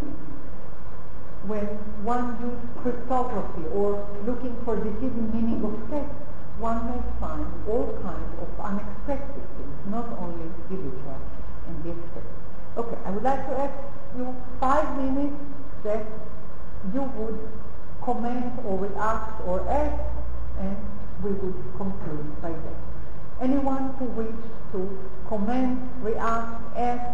when one uses cryptography or looking for the hidden meaning of text, one may find all kinds of unexpected things, not only the literal and the expected. Okay, I would like to ask you five minutes that you would comment or react or ask, and we would conclude by that. Anyone who wishes to comment, react, ask?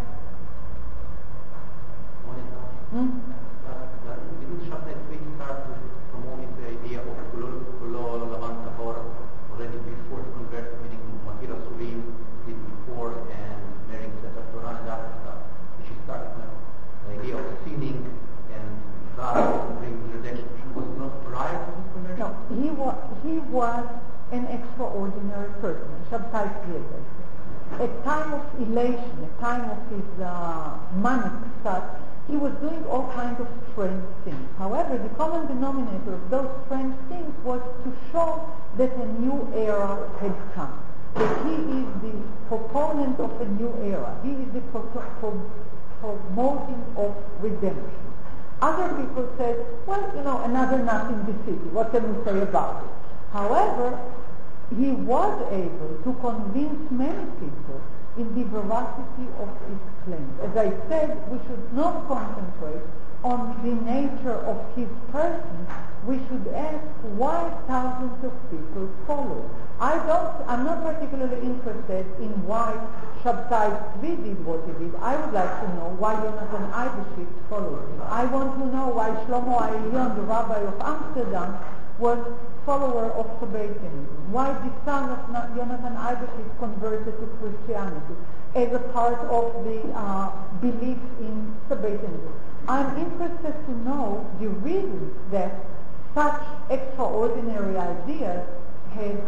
Hmm? Didn't Shabbat week start with promoting the idea of Kulol Lavan Tahor already before the conversion, meaning Mahira Surim did before, and marrying Sefer Torah and other stuff? She started with the idea of sinning and God bring redemption. Was not prior to his conversion? No, he was, he was an extraordinary person, Shabtai Tzedek. A time of elation, a time of his uh, manic stuff, he was doing all kinds of strange things. However, the common denominator of those strange things was to show that a new era had come, that he is the proponent of a new era. He is the pro- pro- promoting of redemption. Other people said, well, you know, another nut in the city. What can we say about it? However, he was able to convince many people in the veracity of his claims. As I said, we should not concentrate on the nature of his person, we should ask why thousands of people follow. I don't, I'm not particularly interested in why Shabtai Tzvi did what he did. I would like to know why Jonathan Eibeshitz followed him. I want to know why Shlomo Ayalon, the rabbi of Amsterdam, was follower of Sabbateanism. Why the son of Jonathan Eibeshitz converted to Christianity as a part of the uh, belief in Sabbateanism. I'm interested to know the reasons that such extraordinary ideas had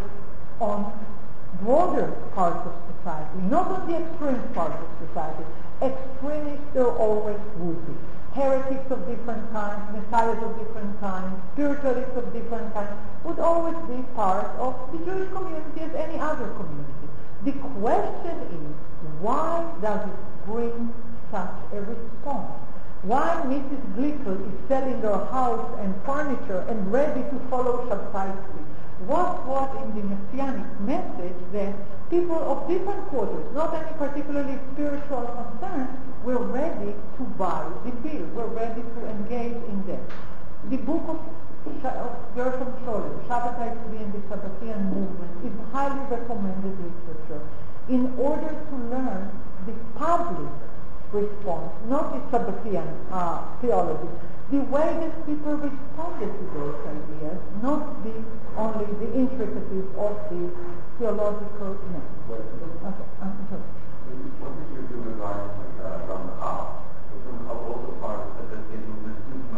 on broader parts of society, not on the extreme parts of society. Extremists there always would be. Heretics of different kinds, messiahs of different kinds, spiritualists of different kinds would always be part of the Jewish community as any other community. The question is, why does it bring such a response? Why Missus Glickel is selling her house and furniture and ready to follow Shabtai Tzvi? What was in the Messianic message that people of different quarters, not any particularly spiritual concern, were ready to buy the bill, were ready to engage in that? The book of, of Gershom Scholem, Shabbatai Tzvi and the Sabbatian movement, is highly recommended literature in order to learn the public response, not the Sabbatian uh, theology, the way that people responded to those ideas, not the only the intricacies of the theological message. Okay, I'm sorry. What did you do regarding uh, Ramchal? Was Ramchal also part of Sabbatianism?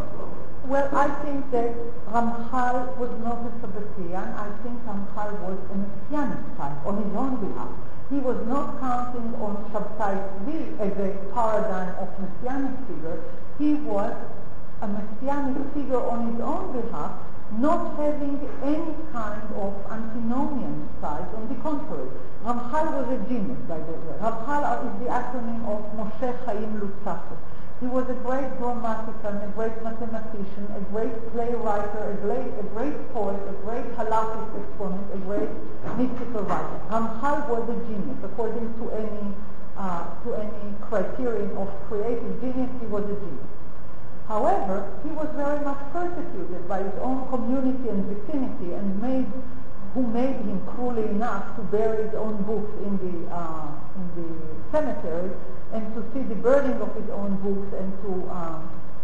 Well, I think that Ramchal was not a Sabbatian. I think Ramchal was a Messianic type on his own behalf. He was not counting on Shabtai Tzvi as a paradigm of Messianic figure. He was a Messianic figure on his own behalf, not having any kind of antinomian side. On the contrary, Ramchal was a genius, by the way. Ramchal is the acronym of Moshe Chaim Luzzatto. He was a great grammatician, a great mathematician, a great playwright, a great, a great poet, a great halakhic exponent, a great mystical writer. Ramchal was a genius. According to any, uh, to any criterion of creative genius, he was a genius. However, he was very much persecuted by his own community and vicinity, and made, who made him cruelly enough to bury his own books in the, uh, in the cemetery, and to see the burning of his own books, and to um,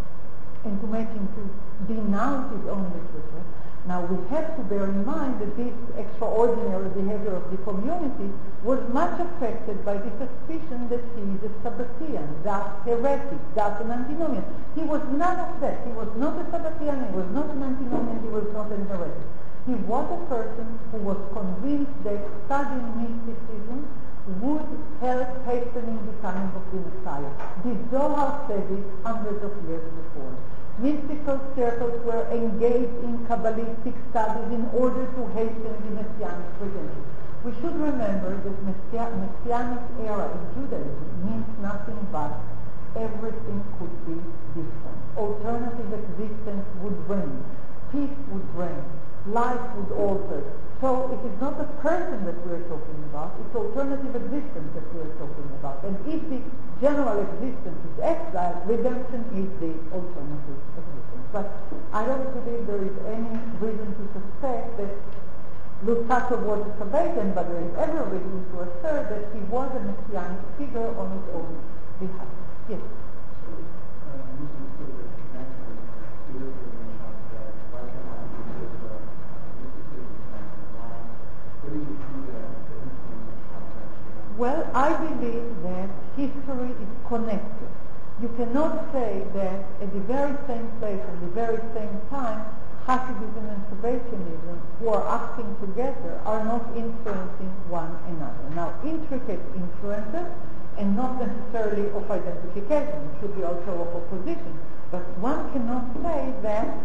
and to make him to denounce his own literature. Now we have to bear in mind that this extraordinary behavior of the community was much affected by the suspicion that he is a Sabbatian, thus heretic, thus an antinomian. He was none of that. He was not a Sabbatian, he was not an antinomian, he was not an heretic. He was a person who was convinced that studying mysticism would help hastening the coming of the Messiah. The Zohar said it hundreds of years before. Mystical circles were engaged in Kabbalistic studies in order to hasten the Messianic redemption. We should remember that Messia- Messianic era in Judaism means nothing but everything could be different. Alternative existence would reign. Peace would reign. Life would alter. So it is not a person that we are talking about, it's alternative existence that we are talking about. And if the general existence is exile, redemption is the alternative existence. But I don't believe there is any reason to suspect that Luzzatto was a Sabbatian, but there is every reason to assert that he was a Messianic figure on his own behalf. Yes? Well, I believe that history is connected. You cannot say that at the very same place, at the very same time, Hasidism and Sabbatianism, who are acting together, are not influencing one another. Now, intricate influences, and not necessarily of identification, it should be also of opposition, but one cannot say that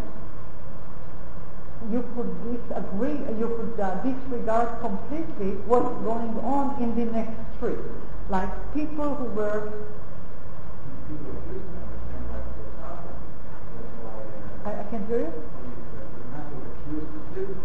you could disagree, you could uh, disregard completely what's going on in the next street. Like people who were... I, I can't hear you?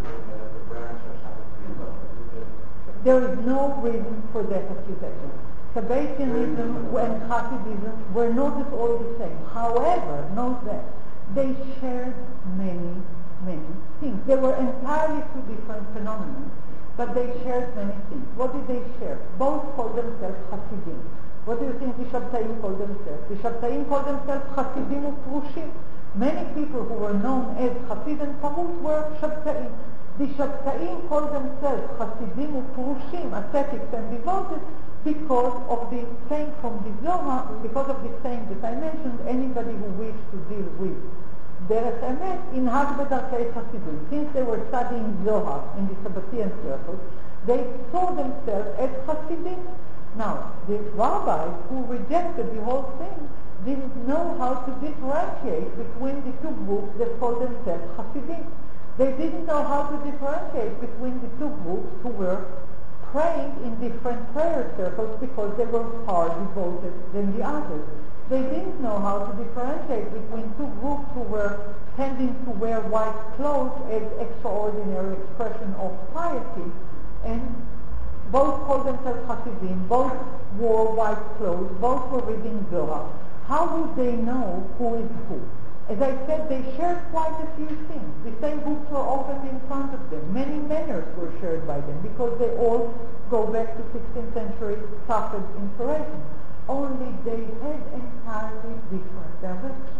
There is no reason for that accusation. Sabbatianism and Hasidism were not at all the same. However, note that they shared many, many things. They were entirely two different phenomena, but they shared many things. What did they share? Both called themselves Hasidim. What do you think the Shabtaim called themselves? The Shabtaim called themselves Hasidim u'Prushim. Many people who were known as Hasid and Parush were Shabtaim. The Shabtaim called themselves Hasidim u'Prushim, ascetics and devoted, because of the saying from the Zohar, because of the saying that I mentioned, anybody who wished to deal with Derech Emet inhag b'darkei Hasidim. Since they were studying Zohar in the Sabbatian circles, they saw themselves as Hasidim. Now, the rabbis who rejected the whole thing didn't know how to differentiate between the two groups that called themselves Hasidim. They didn't know how to differentiate between the two groups who were praying in different prayer circles because they were far devoted than the others. They didn't know how to differentiate between two groups who were tending to wear white clothes as extraordinary expression of piety, and both called themselves Hasidim, both wore white clothes, both were reading Zohar. How would they know who is who? As I said, they shared quite a few things. The same books were opened in front of them. Many manners were shared by them because they all go back to sixteenth century Safed inspiration. Only they had entirely different directions.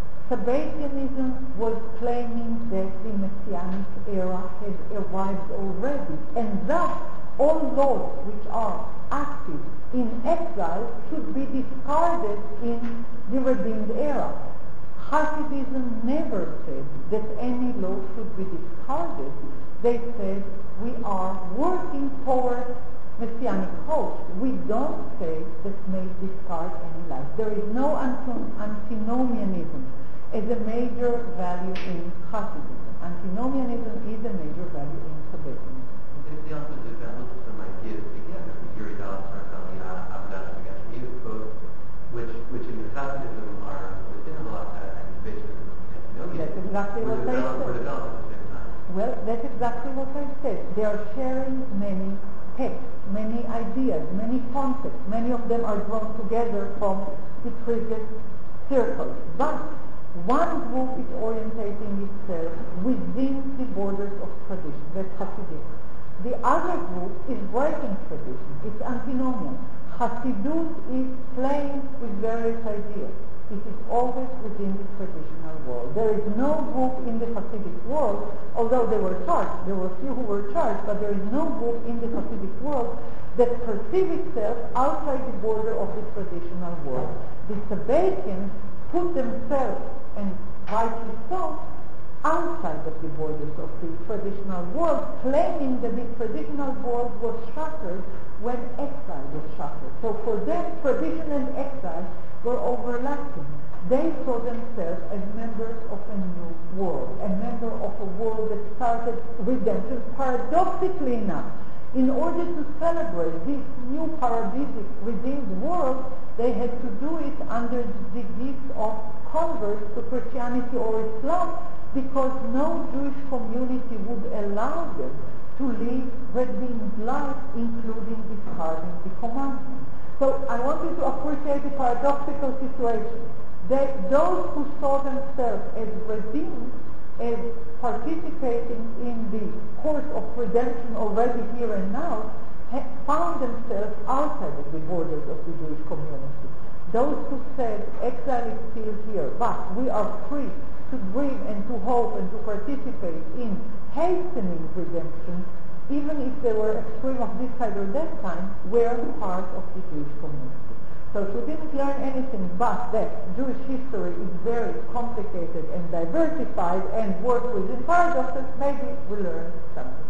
Sabbatianism was claiming that the Messianic era had arrived already, and thus all laws which are active in exile should be discarded in the redeemed era. Hasidism never said that any law should be discarded. They said we are working toward Messianic hope. We don't say that may discard any life. There is no antinomianism as a major value in Hasidism. Antinomianism is a major value in Sabbatianism. They also developed some ideas together, Yuri Das, Marcellia, Abdash, both, which, which in Hasidism are within a lot of divisions. That's exactly what I said. Well, that's exactly what I said. They are sharing many texts, many ideas, many concepts. Many of them are drawn together from the previous circles. But one group is orientating itself within the borders of tradition. That's Hasidim. The other group is breaking tradition. It's antinomian. Hasidut is playing with various ideas. It is always within the traditional world. There is no group in the Hasidic world, although they were charged. There were few who were charged, but there is no group in the Hasidic world that perceives itself outside the border of the traditional world. The Sabbatians put themselves, and rightly so, outside of the borders of the traditional world, claiming that the traditional world was shattered when exile was shattered. So for them, tradition and exile were overlapping. They saw themselves as members of a new world, a member of a world that started redemption. Paradoxically enough, in order to celebrate this new paradisic redeemed world, they had to do it under the gift of converts to Christianity or Islam, because no Jewish community would allow them to live redeemed life, including discarding the commandments. So I want you to appreciate the paradoxical situation that those who saw themselves as redeemed, as participating in the course of redemption already here and now, ha- found themselves outside of the borders of the Jewish community. Those who said exile is still here, but we are free to dream and to hope and to participate in hastening redemption, even if they were extreme of this side or that time, were part of the Jewish community. So if we didn't learn anything but that Jewish history is very complicated and diversified and works within paradoxes, maybe we learned something.